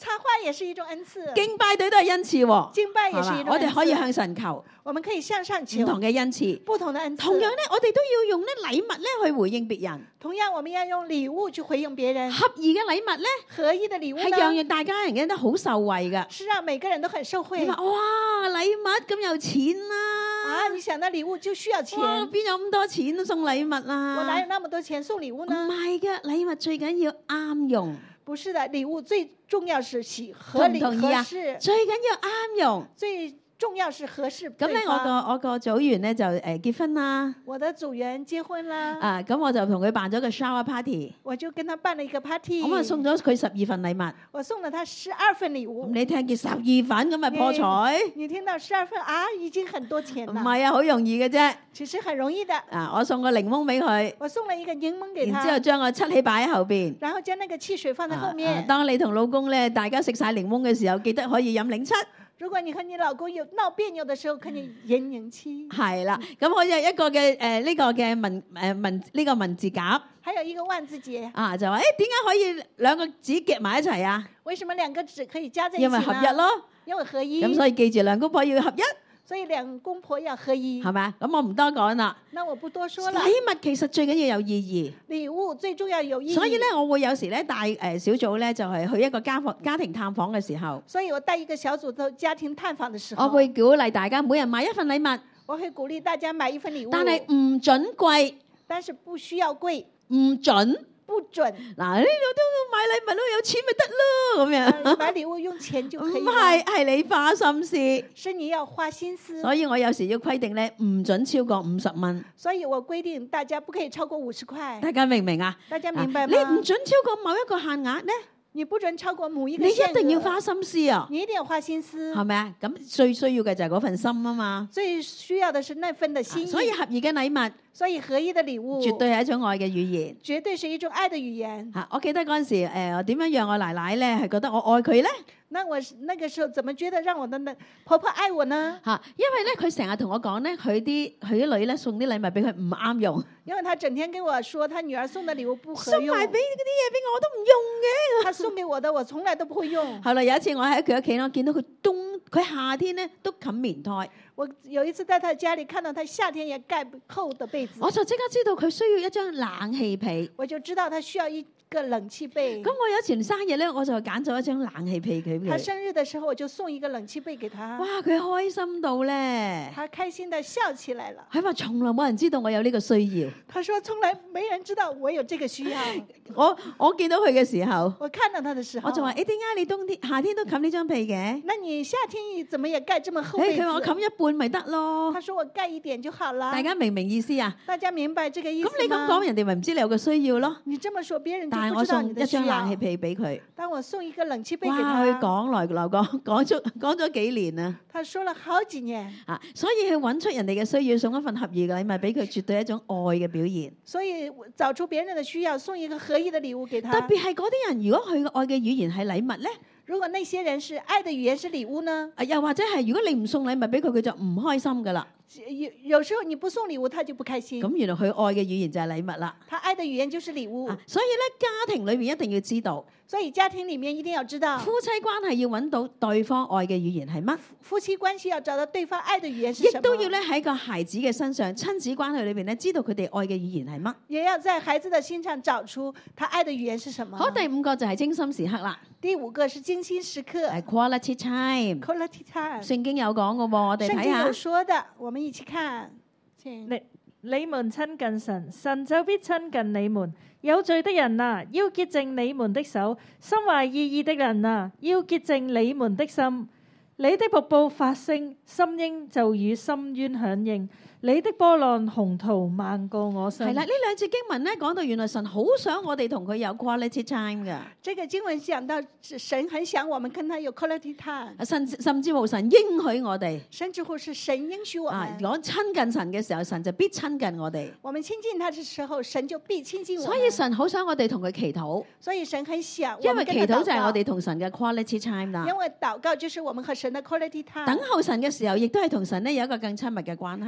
插花也是一種恩賜， 敬拜隊都係恩賜喎， 敬拜也是係嘛一種恩賜。 我哋可以向神求我們可以向上唔求同嘅恩賜。 不同的恩賜。 同樣咧，我哋都要用咧禮物咧去回應別人。 同樣，我們要用禮物去回應別人。 合宜嘅禮物咧， 合一的禮物係讓呢， 大家人嘅都好受惠噶。 是讓每個人都很受惠你話哇，禮物咁有錢啦、 啊！你想到禮物就需要錢， 哇，邊有咁多錢送禮物我哪有啊？ 那麼多錢送禮物唔呢？ 係嘅，禮物最緊要啱用， 不是的，禮物最重要是合理同唔同意啊？ 合適， 最緊要啱用。 最重要是合適咁咧， 對方。 我個組員咧就結婚啦， 我的組員結婚啦， 咁我就同佢辦咗個 shower party， 我就跟他辦了一個 party， 咁啊送咗佢12份禮物。 我送了他12份禮咁物。 你聽見12份咁咪破財？ 你聽到12份啊，已經很多錢了。 唔係啊，好容易嘅啫。 其實很容易的。 我送個檸檬俾佢， 我送了一個檸檬給然之後他， 將個漆器擺喺後邊。 然後將那個汽水放在後面。 當你同老公咧，大家食晒檸檬嘅時候，記得可以飲檸七。 如果你和你老公有鬧別扭的時候，可以飲檸七。 係啦，咁好似一個嘅呢個嘅文字夾還有一個萬字結， 啊，就話點解可以兩個紙夾埋一齊啊？ 為什麼兩個紙可以加在一起因為呢？ 合一咯。 因為合一。 咁所以記住兩公婆要合一， 所以兩公婆要合一。 係咪啊？咁我唔多講啦。 那我不多說了。 禮物其實最緊要有意義。 禮物最重要有意義。 所以咧，我會有時咧帶小組咧，就係去一個家庭探訪嘅時候， 所以我帶一個小組到家庭探訪的時候， 我會鼓勵大家每人買一份禮物， 我會鼓勵大家買一份禮物， 但係唔準貴， 但是不需要貴， 唔準。 不準。 嗱，呢度都買禮物都有錢咪得咯，咁樣。 買禮物用錢就可以唔了。 係你花心思， 是你要花心思。 所以我有時要規定咧，唔準超過50蚊。 所以我規定大家不可以超過50塊。 大家明唔明啊？ 大家明白嗎？ 你唔準超過某一個限額咧， 你不准超過某一個你限額， 一定要花心思啊， 你一定要花心思。 係咪啊？咁最需要嘅就係嗰份心啊嘛。 最需要的是那份的心意。 所以合宜嘅禮物， 所以合一的禮物絕對係一種愛嘅語言。 絕對是一種愛的語言。 我記得嗰陣時，我點樣讓我奶奶咧係覺得我愛佢咧？ 那我那個時候怎麼覺得讓我的婆婆愛我呢？ 因為咧佢成日同我講咧，佢啲女咧送啲禮物俾佢唔啱用， 因為他整天跟我說，他女兒送的禮物不合送用， 埋俾嗰啲嘢俾我都唔用嘅。 他送給我的我從來都不會用。 後來有一次我喺佢屋企，我見到佢夏天咧都冚棉胎， 我有一次在他家裡看到他夏天也蓋厚的被子， 我就即刻知道佢需要一張冷氣被。 我就知道他需要一個冷氣被。 咁我有一次生日咧，我就揀咗一張冷氣被俾他佢。 生日的時候，我就送一個冷氣被給他。 哇！佢開心到咧， 他開心的笑起來了。 佢話從來冇人知道我有呢個需要。 他說從來沒人知道我有這個需要。 我見到佢嘅時候， 我看到他的時候， 我就話：點解你夏天都冚呢張被嘅？ 那你夏天怎麼也蓋這麼厚被子？ 佢話我冚一半咪得咯。 他說我蓋一點就好了。 大家明唔明意思啊？ 大家明白這個意思嗎？ 咁你咁講，人哋咪唔知你有個需要咯。 你這麼說，別人就但係我不知道送一張你的需要。 冷氣被俾佢， 當我送一個冷氣被給哇！佢他， 講來流講咗幾年啊！ 他說了好幾年。 所以去揾出人哋嘅需要，送一份合宜嘅禮物俾佢，絕對係一種愛嘅表現。 所以找出別人的需要，送一個合一的禮物給他。 特別係嗰啲人，如果佢嘅愛嘅語言係禮物咧， 如果那些人是愛的語言是禮物呢？ 又或者係如果你唔送禮物俾佢，佢就唔開心噶啦。 有時候你不送禮物，他就不開心。 咁原來佢愛嘅語言就係禮物啦。 他愛的語言就是禮物。 所以咧，家庭裏面一定要知道， 所以家庭裡面一定要知道， 夫妻關係要揾到對方愛嘅語言係乜， 夫妻關係要找到對方愛的語言是什麼， 亦都要咧喺個孩子嘅身上，親子關係裏邊咧，知道佢哋愛嘅語言係乜。 也要在孩子的心上找出他愛的語言是什麼。 好，第5個就係精心時刻啦。 第5個是精心時刻 ，quality time。 quality time。 聖經有講嘅喎，我哋睇下。 聖經有說的，我們一起看。 你們親近神，神就必親近你們。有罪的人啊，要潔淨你們的手；心懷異意的人啊，要潔淨你們的心。你的瀑布發聲，深淵就與深淵響應。你的波浪洪濤漫過我身。 係啦，呢2節經文咧講到，原來神好想我哋同佢有 quality time 噶。 這個經文講到神很想我們跟他有 quality time。 甚至乎神應許我哋。 甚至乎是神應許我們。 講親近神嘅時候，神就必親近我哋。 我們親近他的時候，神就必親近我們。 所以神好想我哋同佢祈禱。 所以神很想， 因為祈禱就係我哋同神嘅 quality time 啦。 因為禱告就是我們和神的 quality time。 等候神嘅時候，亦都係同神咧有一個更親密嘅關係。 等候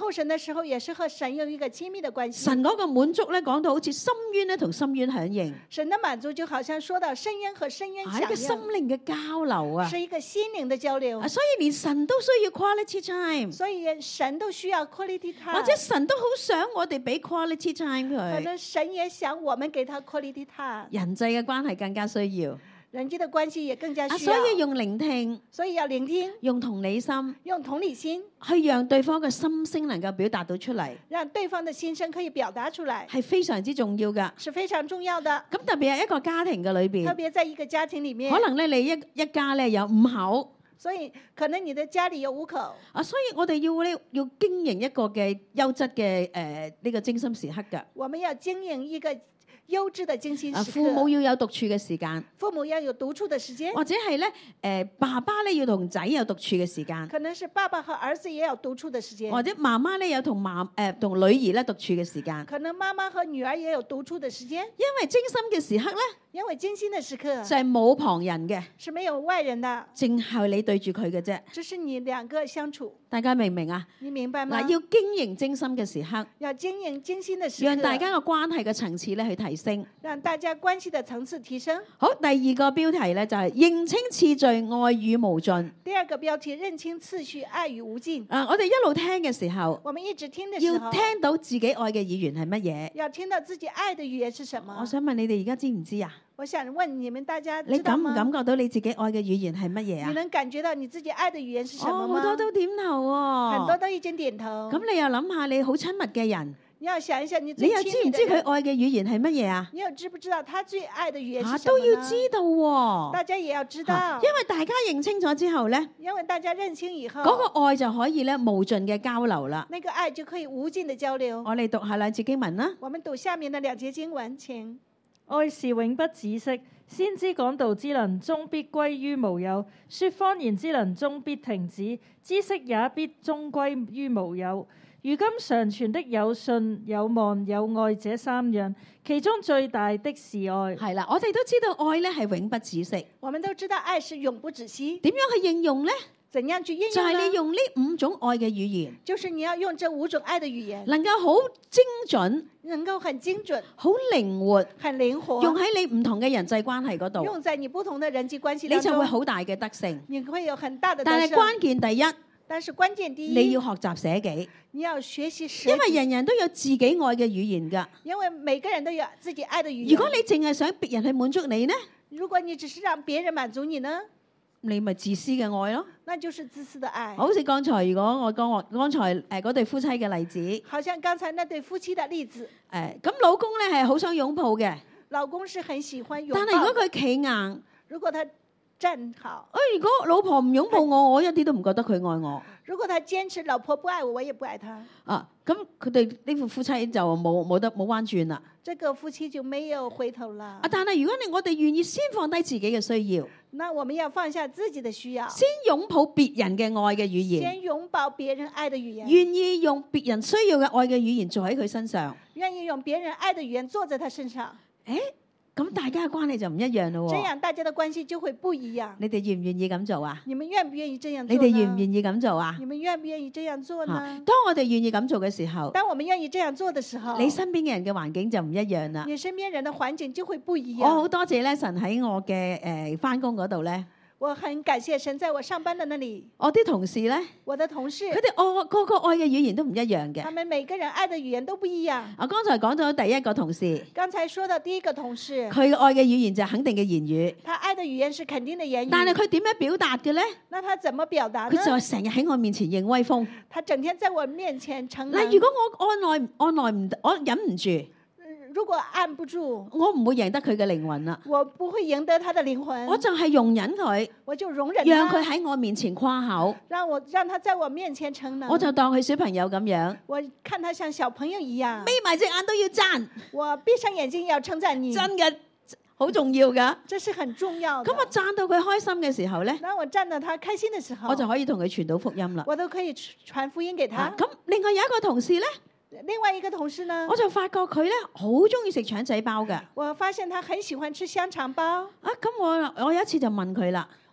候神的時候，也是和神有一個親密的關係。 神嗰個滿足咧，講到好似深淵咧同深淵響應， 神的滿足就好像說到深淵和深淵係一個心響應， 靈嘅交流啊！ 是一個心靈的交流。 所以連神都需要 quality time， 所以神都需要 quality time， 或者神都好想我哋俾 quality time 可佢。 能神也想我們給他 quality time， 人際嘅關係更加需要， 人際的關係也更加需所要。 以用聆聽、 所以要聆聽， 用同理心， 用同理心， 去讓對方嘅心聲能夠表達到出嚟， 讓對方的心聲可以表達出來， 係非常之重要噶。 是非常重要的。 咁特別係一個家庭嘅裏邊， 特別在一個家庭裡面， 可能咧你一家咧有5口。 所以可能你的家裡有5口， 所以我哋要經營一個嘅優質嘅呢個精心時刻㗎。 我們要經營一個優質的精心時刻。 父母要有獨處嘅時間， 父母要有獨處的時間， 或者係咧爸爸咧要同仔有獨處嘅時間， 可能是爸爸和兒子也有獨處的時間， 或者媽媽咧有同女兒咧獨處嘅時間。 可能媽媽和女兒也有獨處的時間。 因為精心嘅時刻咧， 因為精心的時刻就係冇旁人嘅， 是沒有外人的， 淨係你對住佢嘅啫。 只是你兩個相處。 大家明唔明啊？ 你明白嗎？ 嗱，要經營精心嘅時刻， 要經營精心的時刻， 讓大家嘅關係嘅層次咧去提升。 讓大家關係的層次提升。 好，第二個標題咧就係認清次序，愛與無盡。 第二個標題認清次序，愛與無盡。 我哋一路聽嘅時候， 我們一直聽的時候， 要聽到自己愛嘅語言係乜嘢？ 要聽到自己愛的語言是什麼？ 我想問你哋而家知唔知啊？ 我想問你們大家你知道嗎？ 感唔感覺到你自己愛嘅語言係乜嘢啊？ 你能感覺到你自己愛的語言是什麼嗎？ 好多都點頭喎。 很多都已經點頭。 咁你又諗下，你好親密嘅人， 你要想一想，你你又知唔知佢愛嘅語言係乜嘢啊？ 你又知不知道他最愛的語言是什麼呢？ 都要知道喎。 大家也要知道。 因為大家認清咗之後咧， 因為大家認清以後， 嗰個愛就可以咧無盡嘅交流啦。 那個愛就可以無盡的交流。 我哋讀下兩節經文啦。 我們讀下面的2節經文，請。 愛是永不止息，先知講道之能終必歸於無有，說方言之能終必停止，知識也必終歸於無有。如今常存的有信、有望、有愛這3樣，其中最大的是愛。 係啦，我哋都知道愛咧係永不止息。 我們都知道愛是永不止息。 點樣去應用呢？ 怎樣去應用呢？ 就係你用呢5種愛嘅語言， 就是你要用這5種愛的語言， 能夠好精準， 能夠很精準、 好靈活， 很靈活， 用喺你唔同嘅人際關係嗰度， 用在你不同的人際關係你當中， 就會好大嘅得勝。 你會有很大的得勝。 但係關鍵第一， 但是關鍵第一， 你要學習捨己， 你要學習捨己， 因為人人都有自己愛嘅語言㗎。 因為每個人都有自己愛的語言。 如果你淨係想別人去滿足你呢， 如果你只是讓別人滿足你呢， 你咪自私嘅愛咯。 那就是自私的愛。 好似剛才如果我講我剛才嗰對夫妻嘅例子， 好像剛才那對夫妻的例子， 咁老公咧係好想擁抱嘅， 老公是很喜歡擁抱， 但係如果佢企硬， 如果他站好， 如果老婆唔擁抱我，我一啲都唔覺得佢愛我。 如果他堅持老婆不愛我，我也不愛他。 咁佢哋呢副夫妻就冇彎轉啦。 這個夫妻就沒有回頭了。 但係如果我哋願意先放低自己嘅需要， 那我們要放下自己的需要， 先擁抱別人嘅愛嘅語言， 先擁抱別人愛的語言， 願意用別人需要嘅愛嘅語言做喺佢身上， 願意用別人愛的語言做在他身上。 咁大家嘅關係就唔一樣咯。 這樣大家的關係就會不一樣。 你哋願唔願意咁做啊？ 你們願不願意這樣做呢？ 你哋願唔願意咁做啊？ 你們願不願意這樣做呢？ 當我哋願意咁做嘅時候， 當我們願意這樣做的時候， 你身邊嘅人嘅環境就唔一樣啦。 你身邊人的環境就會不一樣。 我好多謝咧神喺我嘅返工嗰度咧。 我很感謝神，在我上班的那裏， 我啲同事咧， 我的同事， 佢哋個個愛嘅語言都唔一樣嘅。 他們每個人愛的語言都不一樣。 我剛才講咗第一個同事， 剛才說到第一個同事， 佢嘅愛嘅語言就係肯定嘅言語， 他愛的語言是肯定的言語。 但係佢點樣表達嘅咧？ 那他怎麼表達呢？ 佢就係成日喺我面前認威風。 他整天在我面前逞能。 嗱，如果我忍唔住， 如果按不住， 我唔會贏得佢嘅靈魂啦。 我不會贏得他的靈魂。 我就係容忍佢， 我就容忍他， 讓佢喺我面前誇口， 讓他在我面前逞能。 我就當佢小朋友咁樣， 我看他像小朋友一樣， 眯埋隻眼都要讚。 我閉上眼睛要稱讚你， 真嘅好重要噶。 這是很重要的。 咁我讚到佢開心嘅時候咧， 當我讚到他開心的時候， 我就可以同佢傳到福音啦。 我都可以傳福音給他。 咁另外有一個同事咧。 另外一個同事呢， 我就發覺佢咧好中意食腸仔包嘅。 我發現他很喜歡吃香腸包。 咁我有一次就問佢啦。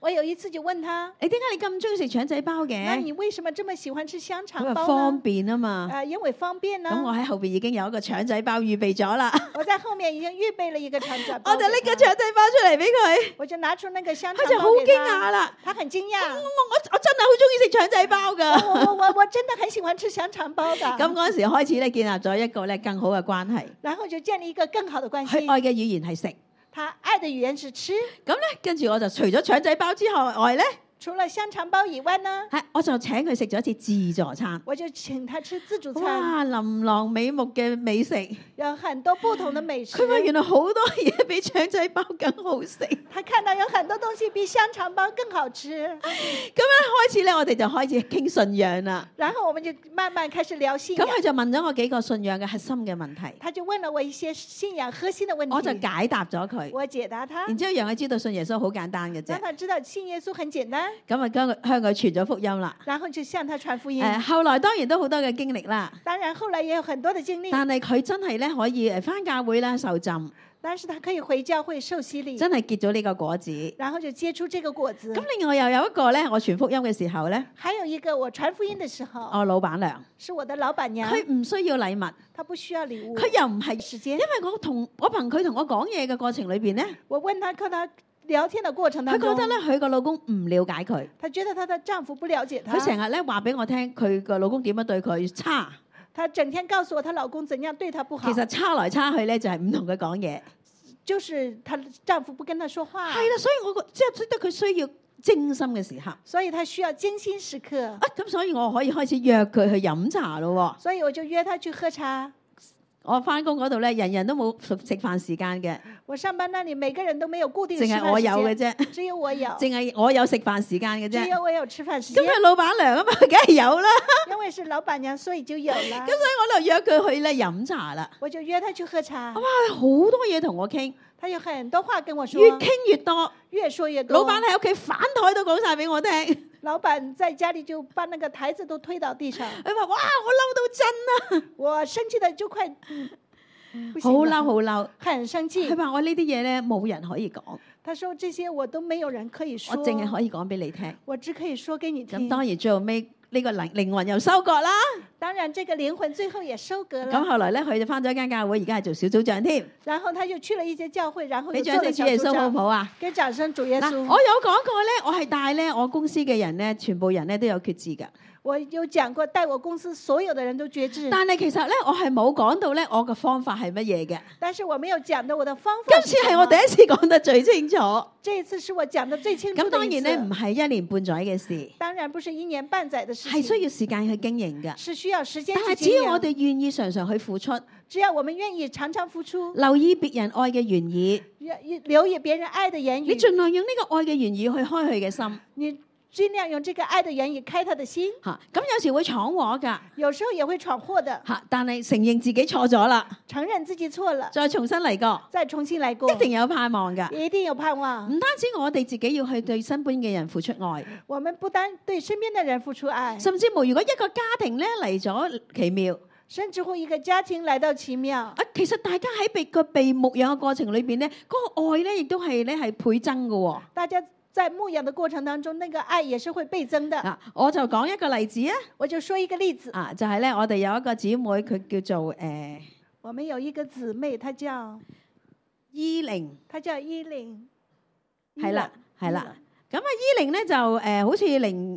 我有一次就問他， 你點解你咁中意食腸仔包那嘅？ 你為什麼這麼喜歡吃香佢話腸包方呢？ 便啊嘛。 因為方便呢。 咁我喺後邊已經有一個腸仔包預備咗啦， 我在後面已經預備了一個腸仔包， 我就拎個腸仔包出嚟俾佢， 我就拿出那個香腸佢就好驚包給他， 訝啦。 他很驚訝。 我真係好中意食腸仔包㗎。 我真的很喜歡吃香腸包的。 咁嗰陣時開始咧，建立咗一個咧更好嘅關係。 然後就建立一個更好的關係。 佢愛嘅語言係食。 他愛的語言是吃。 咁咧，跟住我就除咗腸仔包之外咧， 除了香腸包以外呢， 我就請佢食咗一次自助餐。 我就請他吃自助餐。 哇，琳琅美目嘅美食， 有很多不同的美食。 佢話原來好多嘢比腸仔包更好食。 他看到有很多東西比香腸包更好吃。 咁咧開始咧，我哋就開始傾信仰啦。 然後我們就慢慢開始聊信仰。 咁佢就問咗我幾個信仰嘅核心嘅問題。 他就問了我一些信仰核心的問題。 我就解答咗佢。 我解答他。 然之後讓佢知道信耶穌好簡單嘅啫。 讓他知道信耶穌很簡單。 咁啊，向佢傳咗福音啦。 然後就向他傳福音。 後來當然都好多嘅經歷啦。 當然後來也有很多的經歷。 但係佢真係咧可以返教會啦受浸。 但是他可以回教會受洗禮。 真係結咗呢個果子。 然後就結出這個果子。 咁另外又有一個咧，我傳福音嘅時候咧。 還有一個我傳福音嘅時候。 我老闆娘。 是我的老闆娘。 佢唔需要禮物。 他不需要禮物。 佢又唔係時間。 因為我憑佢同我講嘢嘅過程裏邊咧。 我問他，跟他聊天的過程當中， 佢覺得咧佢個老公唔了解佢。 他覺得他的丈夫不了解他。 佢成日咧話俾我聽，佢個老公點樣對佢差。 他整天告訴我，他老公怎樣對他不好。 其實差來差去咧，就係唔同佢講嘢。 就是她丈夫不跟她說話。 係啦，所以我即係覺得佢需要精心嘅時刻。 所以他需要精心時刻。 咁所以我可以開始約佢去飲茶咯。 所以我就約他去喝茶。 我翻工嗰度咧，人人都冇食飯時間嘅。 我上班那裡每個人都沒有固定的食飯時間。 淨係我有嘅啫。 只有我有。 淨係我有食飯時間嘅啫。 只有我有吃飯時間。 咁佢老闆娘啊嘛，梗係有啦。 因為是老闆娘，所以就有啦。 咁所以我就約佢去咧飲茶啦。 我就約他去喝茶。 哇，好多嘢同我傾。 他有很多話跟我說。 越傾越多。 越說越多。 老闆喺屋企反台都講晒俾我聽。 老闆在家裡就把那個台子都推倒地上。 佢話：哇，我嬲到震啊！ 我生氣得就快。 好嬲，好嬲， 很生氣。 佢話我呢啲嘢咧冇人可以講。 他說這些我都沒有人可以說。 我淨係可以講俾你聽。 我只可以說給你聽。 咁當然最後尾呢個靈魂又收割啦。 當然，這個靈魂最後也收割了。 咁後來咧，佢就翻咗一間教會，而家係做小組長添。 然後他就去了一間教會，然後俾掌聲主耶穌好唔好啊？ 給掌聲主耶穌。 我有講過咧，我係帶咧我公司嘅人咧，全部人咧都有決志噶。 我有講過，帶我公司所有的人都決志。 但係其實咧，我係冇講到咧，我嘅方法係乜嘢嘅。 但是我沒有講到我的方法。 今次係我第一次講得最清楚。 這一次是我講得最清楚的一次。 咁當然咧，唔係一年半載嘅事。 當然不是一年半載的事情。 係需要時間去經營嘅。 是需要時間去經營。 但係只要我哋願意常常去付出， 只要我們願意常常付出， 留意別人愛嘅言語， 留意別人愛的言語， 你盡量用呢個愛嘅言語去開佢嘅心。 你盡量用這個愛的言語開他的心。 嚇，咁有時會闖禍㗎。 有時候也會闖禍的。 嚇，但係承認自己錯咗啦， 承認自己錯了， 再重新嚟過， 再重新嚟過， 一定有盼望㗎。 一定有盼望。 唔單止我哋自己要去對身邊嘅人付出愛， 我們不單對身邊的人付出愛， 甚至乎如果一個家庭咧嚟咗奇妙， 甚至乎一個家庭來到奇妙。 其實大家喺被牧養嘅過程裏邊咧，嗰個愛咧亦都係倍增嘅喎。 大家在牧養的過程當中，那個愛也是會倍增的。 我就講一個例子啊， 我就說一個例子啊，就係咧，我哋有一個姊妹，佢叫做我們有一個姊妹，她叫依玲， 她叫依玲， 係啦，係啦。咁啊，依玲咧就好似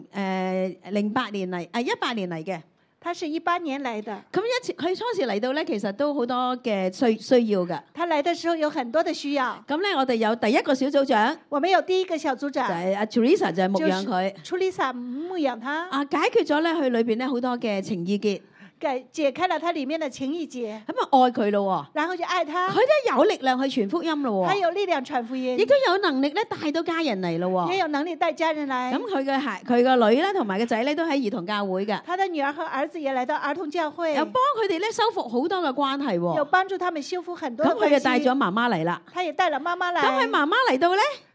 08年嚟，18年嚟嘅。 他是18年來的。 咁佢初時嚟到咧，其實都好多嘅需要嘅。 他來的時候有很多的需要。 咁咧，我哋有第一個小組長， 我們有第一個小組長， 就係阿 Teresa 就係牧養佢。 Teresa 牧養他。 啊，解決咗咧佢裏邊咧好多嘅情意結。 解開了他裡面的情意結， 咁啊愛佢咯， 然後就愛他， 佢都有力量去傳福音咯， 他有力量傳福音， 亦都有能力咧帶到家人嚟咯， 也有能力帶家人嚟。 咁佢個女咧同埋個仔咧都喺兒童教會嘅， 他的女兒和兒子也來到兒童教會， 又幫佢哋咧修復好多嘅關係， 有幫助他們修復很多嘅關係。 咁佢就帶咗媽媽嚟啦， 他也帶了媽媽嚟。 咁佢媽媽嚟到咧，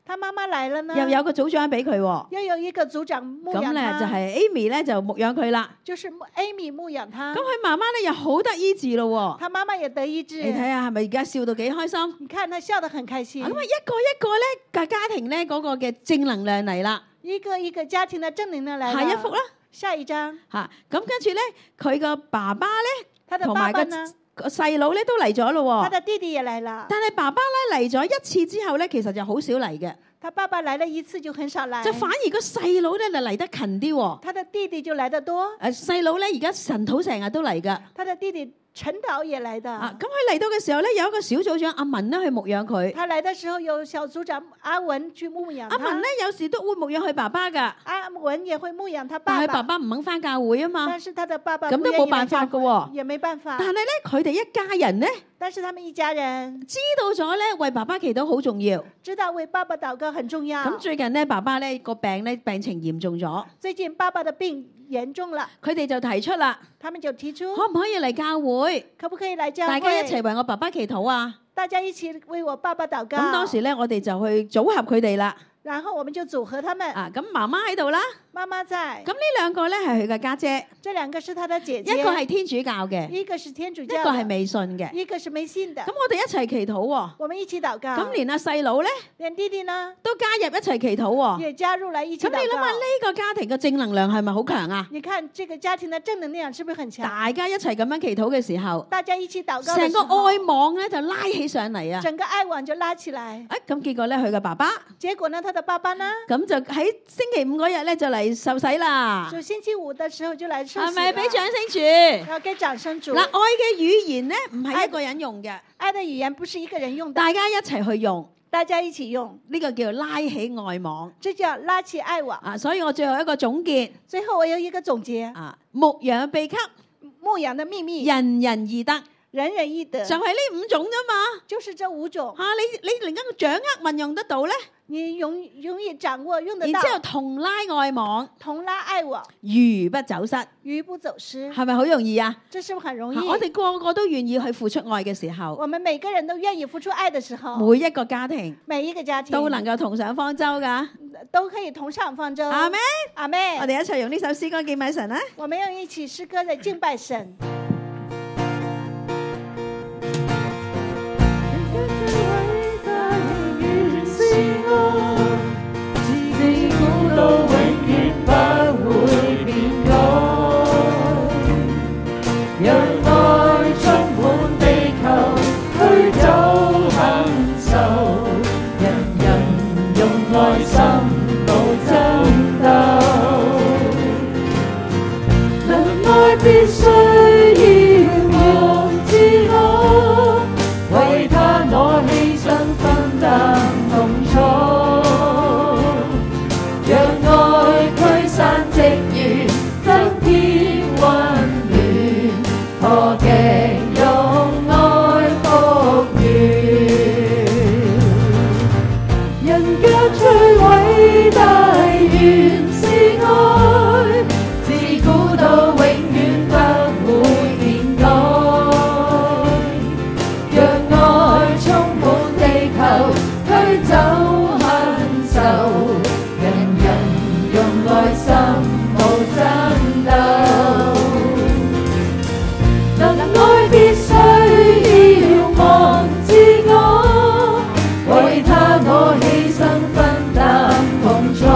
他媽媽來了呢， 又有個組長俾佢喎。 又有一個組長牧養咁咧就他， 係 Amy 咧就牧養佢啦。 就是 Amy 牧養他咁，佢媽媽咧又好得醫治咯喎。 他媽媽也得醫治。 你睇下係咪而家笑到幾開心？ 你看他笑得很開心咁，啊一個一個咧嘅家庭咧嗰個嘅正能量嚟啦。 一個一個家庭的正能量來了。 下一幅啦， 下一張， 嚇咁跟住咧佢個爸爸咧他的同埋個爸爸呢？ 個細佬咧都嚟咗咯喎。 他的弟弟也來了。 但係爸爸咧嚟咗一次之後咧，其實就好少嚟嘅， 他爸爸來了一次就很少來， 就反而個細佬咧就嚟得勤啲喎。 他的弟弟就來得多。 細佬咧而家神土成日都嚟噶。 他的弟弟陳導也來的。 咁佢嚟到嘅時候咧，有一個小組長阿文咧去牧養佢。 他來的時候有小組長阿文去牧養他。 阿文咧有時都會牧養佢爸爸噶， 阿文也會牧養他但係爸爸。 爸爸唔肯翻教會啊嘛。 但是他的爸爸咁都冇辦法噶喎。 也沒辦法。 但係咧，佢哋一家人咧， 但是他們一家人知道咗咧為爸爸祈禱好重要。 知道為爸爸禱告很重要。 咁最近咧，爸爸咧個病情嚴重咗。 最近爸爸的病嚴重了， 佢哋就提出啦， 他們就提出可唔可以嚟教會？ 可不可以來教會？ 大家一齊為我爸爸祈禱啊！ 大家一起為我爸爸禱告。 咁當時咧，我哋就去組合佢哋啦。 然後我們就組合他們。 咁媽媽喺度啦。 媽媽在。 咁呢兩個咧係佢嘅家姐。 這兩個是他的姐姐。 一個係天主教嘅。 一個是天主教。 一個係未信嘅。 一個是沒信的。 咁我哋一齊祈禱喎。 我們一起禱告。 咁連阿細佬咧， 連弟弟呢， 都加入一齊祈禱喎。 也加入來一起禱告。 咁你諗下呢個家庭嘅正能量係咪好強啊？ 你看這個家庭的正能量是不是很強？ 大家一齊咁樣祈禱嘅時候， 大家一起禱告， 成個愛網咧就拉起上嚟啊！ 整個愛網就拉起來。 咁結果咧，佢嘅爸爸， 結果呢，他的爸爸呢， 咁就喺星期五嗰日咧就嚟受洗啦。 就星期五的時候就來受洗。 係咪俾掌聲主？ 要給掌聲主。 嗱，愛嘅語言咧唔係一個人用嘅， 愛的語言不是一個人用的， 大家一齊去用， 大家一起用， 呢個叫拉起愛網。 這叫拉起愛網。 所以我最後一個總結。 最後我有一個總結。 牧養秘笈， 牧養的秘密， 人人易得。 人人易得， 就係呢5種啫嘛， 就是這5種。 你能夠掌握運用得到咧？ 你容易掌握用得到。 然之後同拉愛網， 同拉愛網， 魚不走失， 魚不走失， 係咪好容易啊？ 這是不是很容易？ 我哋個個都願意去付出愛嘅時候， 我們每個人都願意付出愛的時候， 每一個家庭， 每一個家庭都能夠同上方舟噶， 都可以同上方舟。 阿們， 阿們， 我哋一齊用呢首詩歌敬拜神啦！ 我們用一起詩歌嚟敬拜神。 到永遠不會變改，讓愛充滿地球，驅走恨仇，人人用愛心無爭鬥，能愛必須要忘自我，為他我犧牲分擔痛楚。讓愛驅散積怨，增添溫暖，何極用愛復原。人間最偉大原是愛，自古到永遠不會變改。讓愛充滿地球，驅走恨仇。用愛心無爭鬥，能愛必須要忘自我，為他我犧牲分擔痛楚，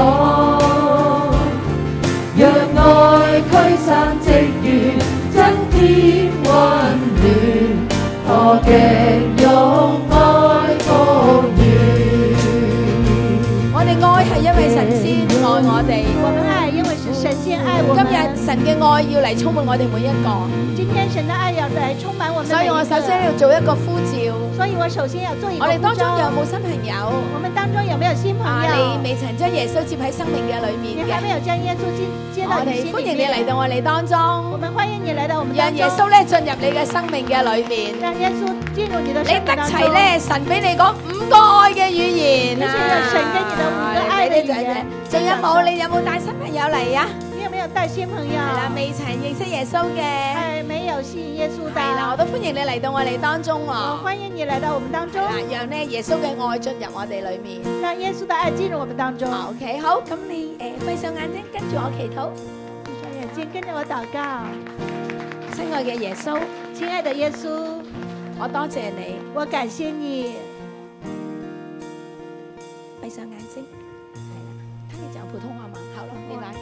讓愛驅散積怨，增添溫暖，何極用愛復原。 我哋愛係因為神先愛我哋， 我們愛因為是神先愛我們。 今日神嘅愛要嚟充滿我哋每一個。 今天神的愛要來充滿我們每一個。 所以我首先要做一個呼召。 所以我首先要做一個呼召。 我哋當中有冇新朋友？ 我們當中有沒有新朋友？ 你未曾將耶穌接喺生命嘅裏面嘅？ 你還沒有將耶穌接到你心裏面。 歡迎你嚟到我哋當中。 我們歡迎你來到我們當中。 讓耶穌咧進入你嘅生命嘅裏面。 讓耶穌進入你的生命當中。 你得齊咧神俾你講5個愛嘅語言啊！ 你現在神給你的5個愛的語言。 仲有冇？你有冇帶新朋友嚟啊？ 你有沒有有帶新朋友， 係啦，未曾認識耶穌嘅， 係沒有信耶穌的， 係啦，我都歡迎你嚟到我哋當中我喎。 歡迎你來到我們當中， 係啦，讓咧耶穌嘅愛進入我哋裏面。 讓耶穌的愛進入我們當中。 OK，好，咁你閉上眼睛，跟住我祈禱。 閉上眼睛，跟着我禱告。 親愛嘅耶穌， 親愛的耶穌， 我多謝你。 我感謝你。 閉上眼睛，係啦，他你講普通話嗎？好了，你來。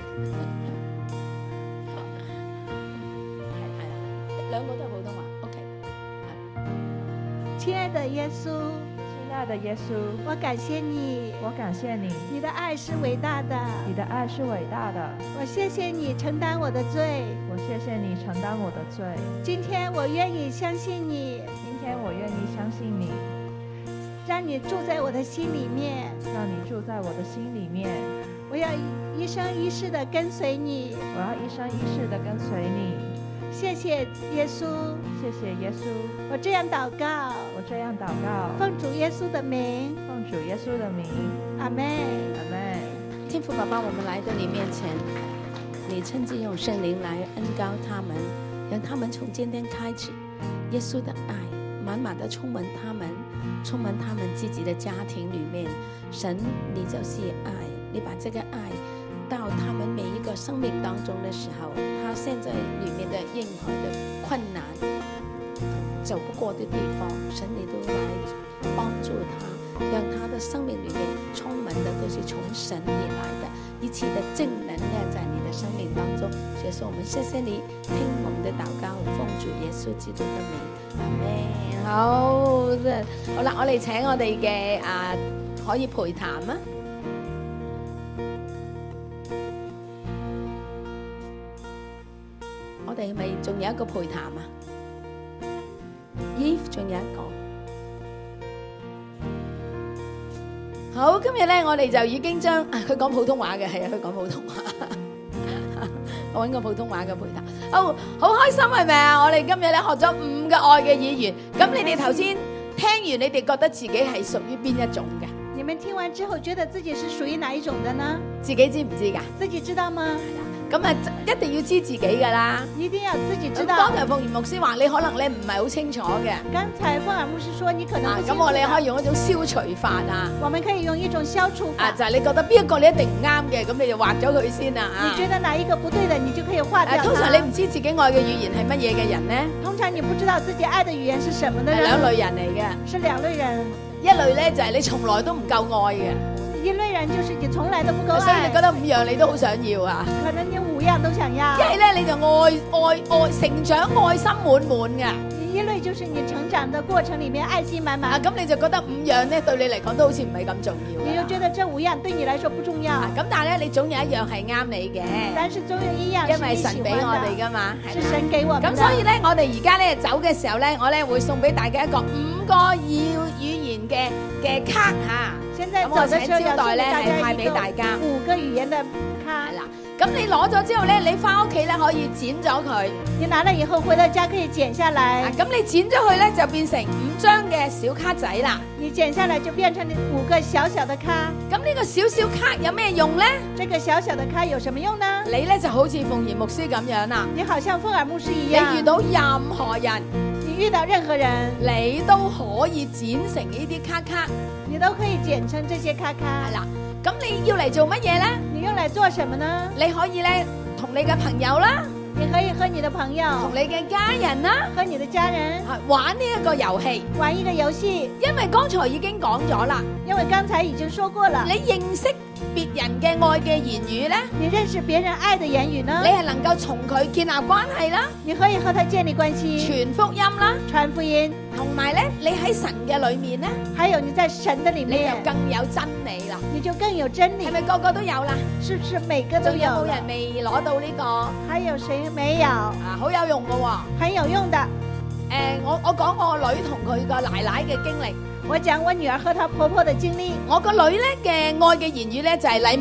係啦，兩個都係普通話。OK。 親愛的耶穌， 親愛的耶穌， 我感謝你， 我感謝你， 你的愛是偉大的， 你的愛是偉大的。 我謝謝你承擔我的罪。 我謝謝你承擔我的罪。 今天我願意相信你， 今天我願意相信你， 讓你住在我的心裡面。 讓你住在我的心裡面。 我要一生一世的跟隨你。 我要一生一世的跟隨你。 謝謝耶穌， 謝謝耶穌。 我這樣禱告， 我這樣禱告， 奉主耶穌的名， 奉主耶穌的名。 阿門。 阿門。 天父爸爸，我們來到你面前，你親自用聖靈來恩膏他們，讓他們從今天開始，耶穌的愛滿滿的充滿他們，充滿他們自己的家庭裡面。神，你就是愛，你把這個愛到他們每一個生命當中的時候，他現在裡面的任何的困難、走不過的地方，神你都來幫助他，讓他的生命裡面充滿的都是從神而來的一切的正能量在你的生命當中。所以說我們謝謝你聽我們的禱告，奉主耶穌基督的名，阿們。好啦，我哋請我哋嘅可以陪談啊。我哋係咪仲有一個陪談啊？咦，仲有一個。好，今日咧我哋就已經將佢講普通話嘅，係啊，佢講普通話。我揾個普通話嘅陪談。好開心係咪啊？我哋今日咧學咗5個愛嘅語言。咁你哋頭先聽完，你哋覺得自己係屬於邊一種嘅？ 你們聽完之後，覺得自己是屬於哪一種的呢？ 自己知唔知㗎？ 自己知道嗎？ 咁啊，一定要知自己㗎啦。 一定要自己知道。 剛才鳳賢牧師話，你可能咧唔係好清楚嘅。 剛才鳳兒牧師說你可能不清楚。 咁我哋可以用一種消除法啊。 我們可以用一種消除法。 就係你覺得邊一個你一定唔啱嘅，咁你就劃咗佢先啦。 你覺得哪一個不對的，你就可以劃掉它。 通常你唔知自己愛嘅語言係乜嘢嘅人呢？ 通常你不知道自己愛的語言是什麼的人。 係兩類人嚟嘅。 是兩類人。 一類咧就係你從來都唔夠愛嘅。 一類人就是你從來都不夠愛， 所以你覺得5樣你都好想要啊。 可能你5樣都想要。 一係咧你就愛成長愛心滿滿嘅。 一類就是你成長的過程裡面愛心滿滿。 咁你就覺得5樣咧對你嚟講都好似唔係咁重要。 你就覺得這5樣對你來說不重要。 咁但係咧你總有一樣係啱你嘅。 但是總有一樣因為神俾我哋噶嘛， 是神給我們。 咁所以咧，我哋而家咧走嘅時候咧，我咧會送俾大家一個5個語言嘅卡嚇。 現在走的時候要送給大家5個語言的卡。 係啦，咁你攞咗之後咧，你翻屋企咧可以剪咗佢。 你拿了以後回到家可以剪下來。 咁你剪咗佢咧就變成5張嘅小卡仔啦。 你剪下來就變成5個小小的卡。 咁呢個小小卡有咩用咧？ 這個小小的卡有什麼用呢？ 你咧就好似鳳賢牧師咁樣啦。 你好像鳳兒牧師一樣。 你遇到任何人， 你遇到任何人， 你都可以剪成呢啲卡卡。 你都可以剪成這些卡卡。 係啦，咁你要嚟做乜嘢咧？ 你用嚟做什麼呢？ 你可以咧同你嘅朋友啦， 你可以和你的朋友， 同你嘅家人啦， 和你的家人玩呢一個遊戲， 玩一個遊戲。 因為剛才已經講咗啦， 因為剛才已經說過了。 你認識別人嘅愛嘅言語咧， 你認識別人愛的言語呢？ 你係能夠從佢建立關係啦， 你可以和他建立關係， 傳福音啦， 傳福音， 同埋咧你喺神嘅裏面咧， 還有你在神的裏面， 你就更有真理啦， 你就更有真理。 係咪個個都有啦？ 是不是每個都有？ 仲有冇人未攞到呢個？ 還有誰沒有？ 好有用㗎喎， 很有用的。 我講我女同佢個奶奶嘅經歷。 我講我女兒和她婆婆的經歷。 我個女咧嘅愛嘅言語咧就係禮物。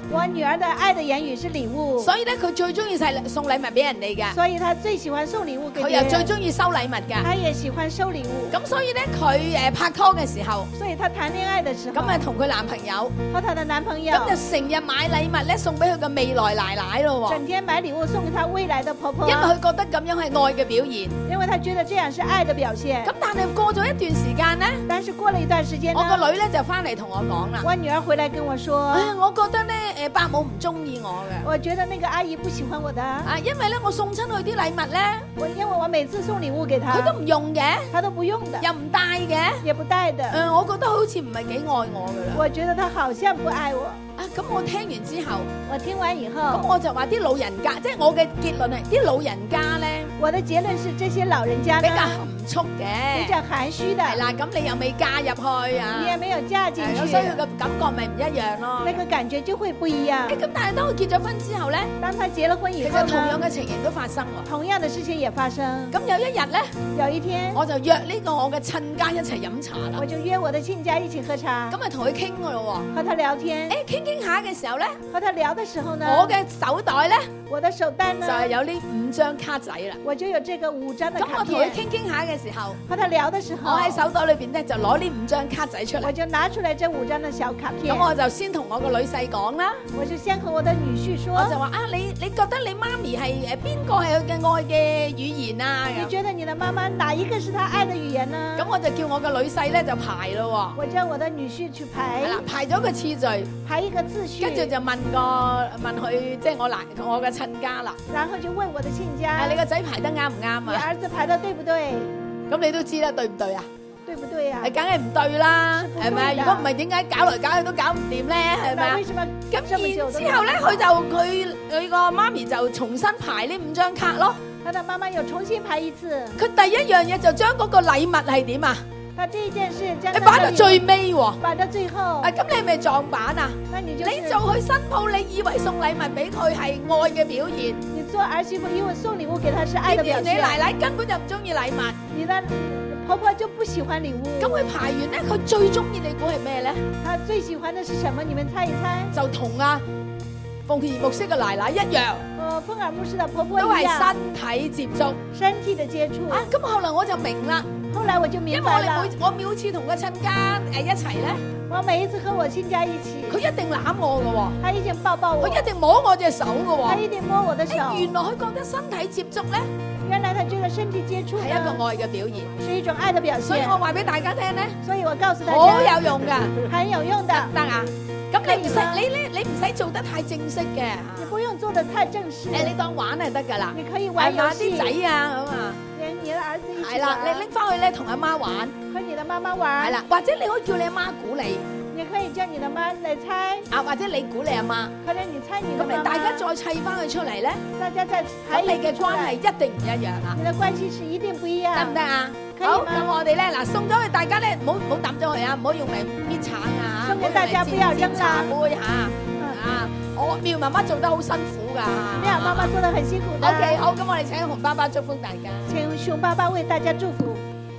我女兒的愛的言語是禮物， 所以咧佢最中意送禮物俾人哋嘅， 所以她最喜歡送禮物給佢別人， 又最中意收禮物嘅。 她也喜歡收禮物， 咁所以咧佢拍拖嘅時候， 所以她談戀愛的時候， 咁啊同佢男朋友， 和她的男朋友， 咁就成日買禮物咧送俾佢嘅未來奶奶咯喎， 整天買禮物送給她未來的婆婆， 因為佢覺得咁樣係愛嘅表現。 因為她覺得這樣是愛的表現。 咁但係過咗一段時間咧， 但是過了一段時間呢， 我個女咧就翻嚟同我講啦， 我女兒回來跟我說， 我覺得咧伯母唔中意我嘅。 我覺得那個阿姨不喜歡我的， 因為咧我送親佢啲禮物咧， 因為我每次送禮物給她， 佢都唔用嘅， 她都不用的， 又唔帶嘅， 也不帶的。 我覺得好似唔係幾愛我噶啦。 我覺得她好像不愛我。 咁我聽完之後， 我聽完以後， 咁我就話啲老人家，即係我嘅結論係啲老人家咧， 我的結論是這些老人家比較含蓄嘅， 比較含蓄的。 係啦，咁你又未嫁入去啊， 你也沒有嫁進去， 所以個感覺咪唔一樣咯。 那個感覺就會不一樣。 咁但係當佢結咗婚之後咧， 當他結了婚以後， 其實同樣嘅情形都發生喎。 同樣的事情也發生。 咁有一日咧， 有一天， 我就約呢個我嘅親家一齊飲茶啦。 我就約我的親家一起喝茶。 咁啊同佢傾噶咯喎， 和他聊天。 傾傾下嘅時候咧， 和他聊的時候呢， 我嘅手袋咧， 我的手袋呢就係有呢5張卡仔啦。 我就有這個5張的卡片。 咁我同佢傾傾下嘅時候， 和他聊的時候， 我喺手袋裏邊咧就攞呢5張卡仔出嚟。 我就拿出來這5張的小卡片。 咁我就先同我個女婿講啦。 我就先和我的女婿說。 我就話你覺得你媽咪係邊個係佢嘅愛嘅語言啊？ 你覺得你的媽媽哪一個是她愛的語言呢？ 咁我就叫我個女婿咧就排咯。 我叫我的女婿去排。 係啦，排咗個次序， 排一個次序。 跟住就問佢，即係我嘅親家啦。 然後就問我的親家， 你個仔排得啱唔啱啊？ 你兒子排得對不對？ 咁你都知啦，對唔對啊？ 對不對啊？ 梗係唔對啦，係咪啊？如果唔係，點解搞來搞去都搞唔掂咧？係咪啊？咁然之後咧，佢個媽咪就重新排呢5張卡咯。 他的媽媽又重新排一次。 佢第一樣嘢就將嗰個禮物係點啊？ 他第一件事將你擺到最尾喎， 擺到最後。 咁你係咪撞板啊？你就去新抱，你以為送禮物俾佢係愛嘅表現？ 你做兒媳婦，因為送禮物給他是愛的表現。 你奶奶根本就唔中意禮物， 你的婆婆就不喜歡禮物。 咁佢排完咧，佢最中意你估係咩咧？ 他最喜歡的是什麼？你們猜一猜。 就同鳳兒牧師嘅奶奶一樣。 鳳兒牧師的婆婆一樣。 都係身體接觸， 身體的接觸。 咁後來我就明啦。 後來我就明白了。 因為我每次同個親家一齊咧， 我每一次和我親家一起， 佢一定攬我嘅喎， 他一定抱抱我， 佢一定摸我隻手嘅喎， 他一定摸我的手。 原來佢覺得身體接觸咧， 原來他覺得身體接觸係一個愛嘅表現， 是一種愛的表現。 所以我話俾大家聽咧， 所以我告訴大家， 好有用㗎， 很有用的， 得啊。咁你唔使做得太正式嘅， 你不用做得太正式， 你當玩係得㗎啦， 你可以玩遊戲， 啲仔啊咁啊， 連你的兒子一起玩， 係啦，你拎翻去咧同阿媽玩， 和你的媽媽玩， 係啦，或者你可以叫你阿媽估你。 你可以叫你的媽來猜， 或者你估你阿媽， 可能你猜你的媽媽， 咁大家再砌翻佢出嚟咧， 大家再咁你嘅關係一定唔一樣啦。 你的關係是一定不一樣， 得唔得啊？好，咁我哋咧嗱送咗去大家咧，唔好抌咗佢啊，唔好用嚟搣橙啊， 送給大家不要扔啦， 杯嚇我妙媽媽做得好辛苦㗎， 妙媽媽做得很辛苦的。 OK， 好，咁我哋請熊爸爸祝福大家， 請熊爸爸為大家祝福。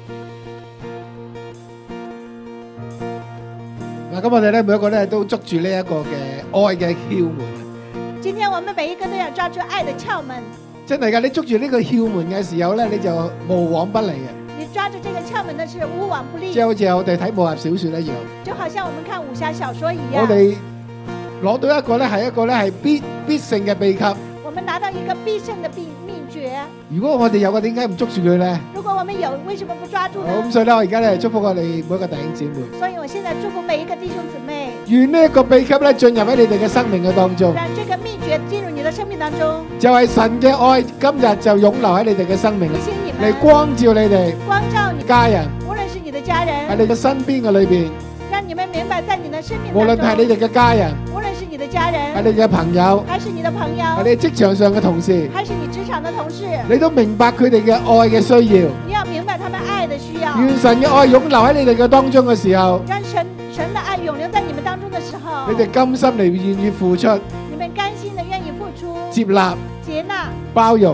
嗱，咁我哋咧每一個咧都捉住呢一個嘅愛嘅竅門。 今天我們每一個都要抓住愛的竅門。 真係㗎，你捉住呢個竅門嘅時候咧，你就無往不利嘅。 你抓住這個竅門的是無往不利。 即係好似我哋睇武俠小說一樣。 就好像我們看武俠小說一樣。 我哋攞到一個咧係一個咧係必勝嘅秘笈。 我們拿到一個必勝的秘訣。 如果我哋有嘅，點解唔捉住佢咧？ 如果我們有，為什麼不抓住呢？ 咁所以咧，我而家咧祝福我哋每一個弟兄姊妹。 所以我現在祝福每一個弟兄姊妹。 願呢一個秘笈咧進入喺你哋嘅生命嘅當中。 讓這個秘訣進入你的生命當中。 就係神嘅愛，今日就湧流喺你哋嘅生命嚟光照你哋， 光照你家人， 無論是你的家人喺你嘅身邊嘅裏邊。 讓你們明白，在你的生命無論係你哋嘅家人， 無論是你的家人， 係你嘅朋友， 還是你的朋友， 係你職場上嘅同事， 還是你職場的同事， 你都明白佢哋嘅愛嘅需要。 你要明白他們愛的需要。 願神嘅愛湧流喺你哋嘅當中嘅時候， 讓神的愛湧流在你們當中的時候， 你哋甘心嚟願意付出， 你們甘心的願意付出， 接納、包容，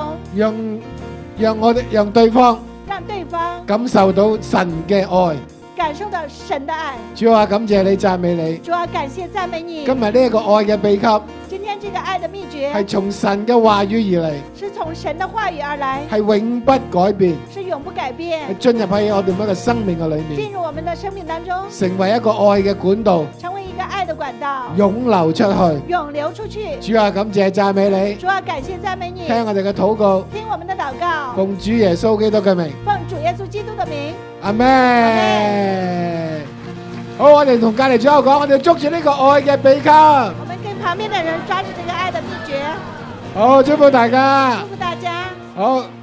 讓對方感受到神嘅愛。 感受到神的愛。 主啊，感謝你，讚美你。 主啊，感謝讚美你。 今日呢一個愛嘅秘笈， 今天這個愛的秘訣係從神嘅話語而嚟， 是從神的話語而來， 係永不改變， 是永不改變， 係進入喺我哋每一個生命嘅裏面， 進入我們的生命當中， 成為一個愛嘅管道， 成為一個愛的管道， 湧流出去， 湧流出去。 主啊，感謝讚美你， 主啊，感謝讚美你， 聽我哋嘅禱告， 聽我們的禱告， 奉主耶穌基督嘅名， 奉主耶穌基督的名， 阿們。好，我哋同隔離左右講，我哋捉住呢個愛嘅秘笈。 我們跟旁邊的人抓住這個愛的秘訣。 好，祝福大家。 祝福大家。 好。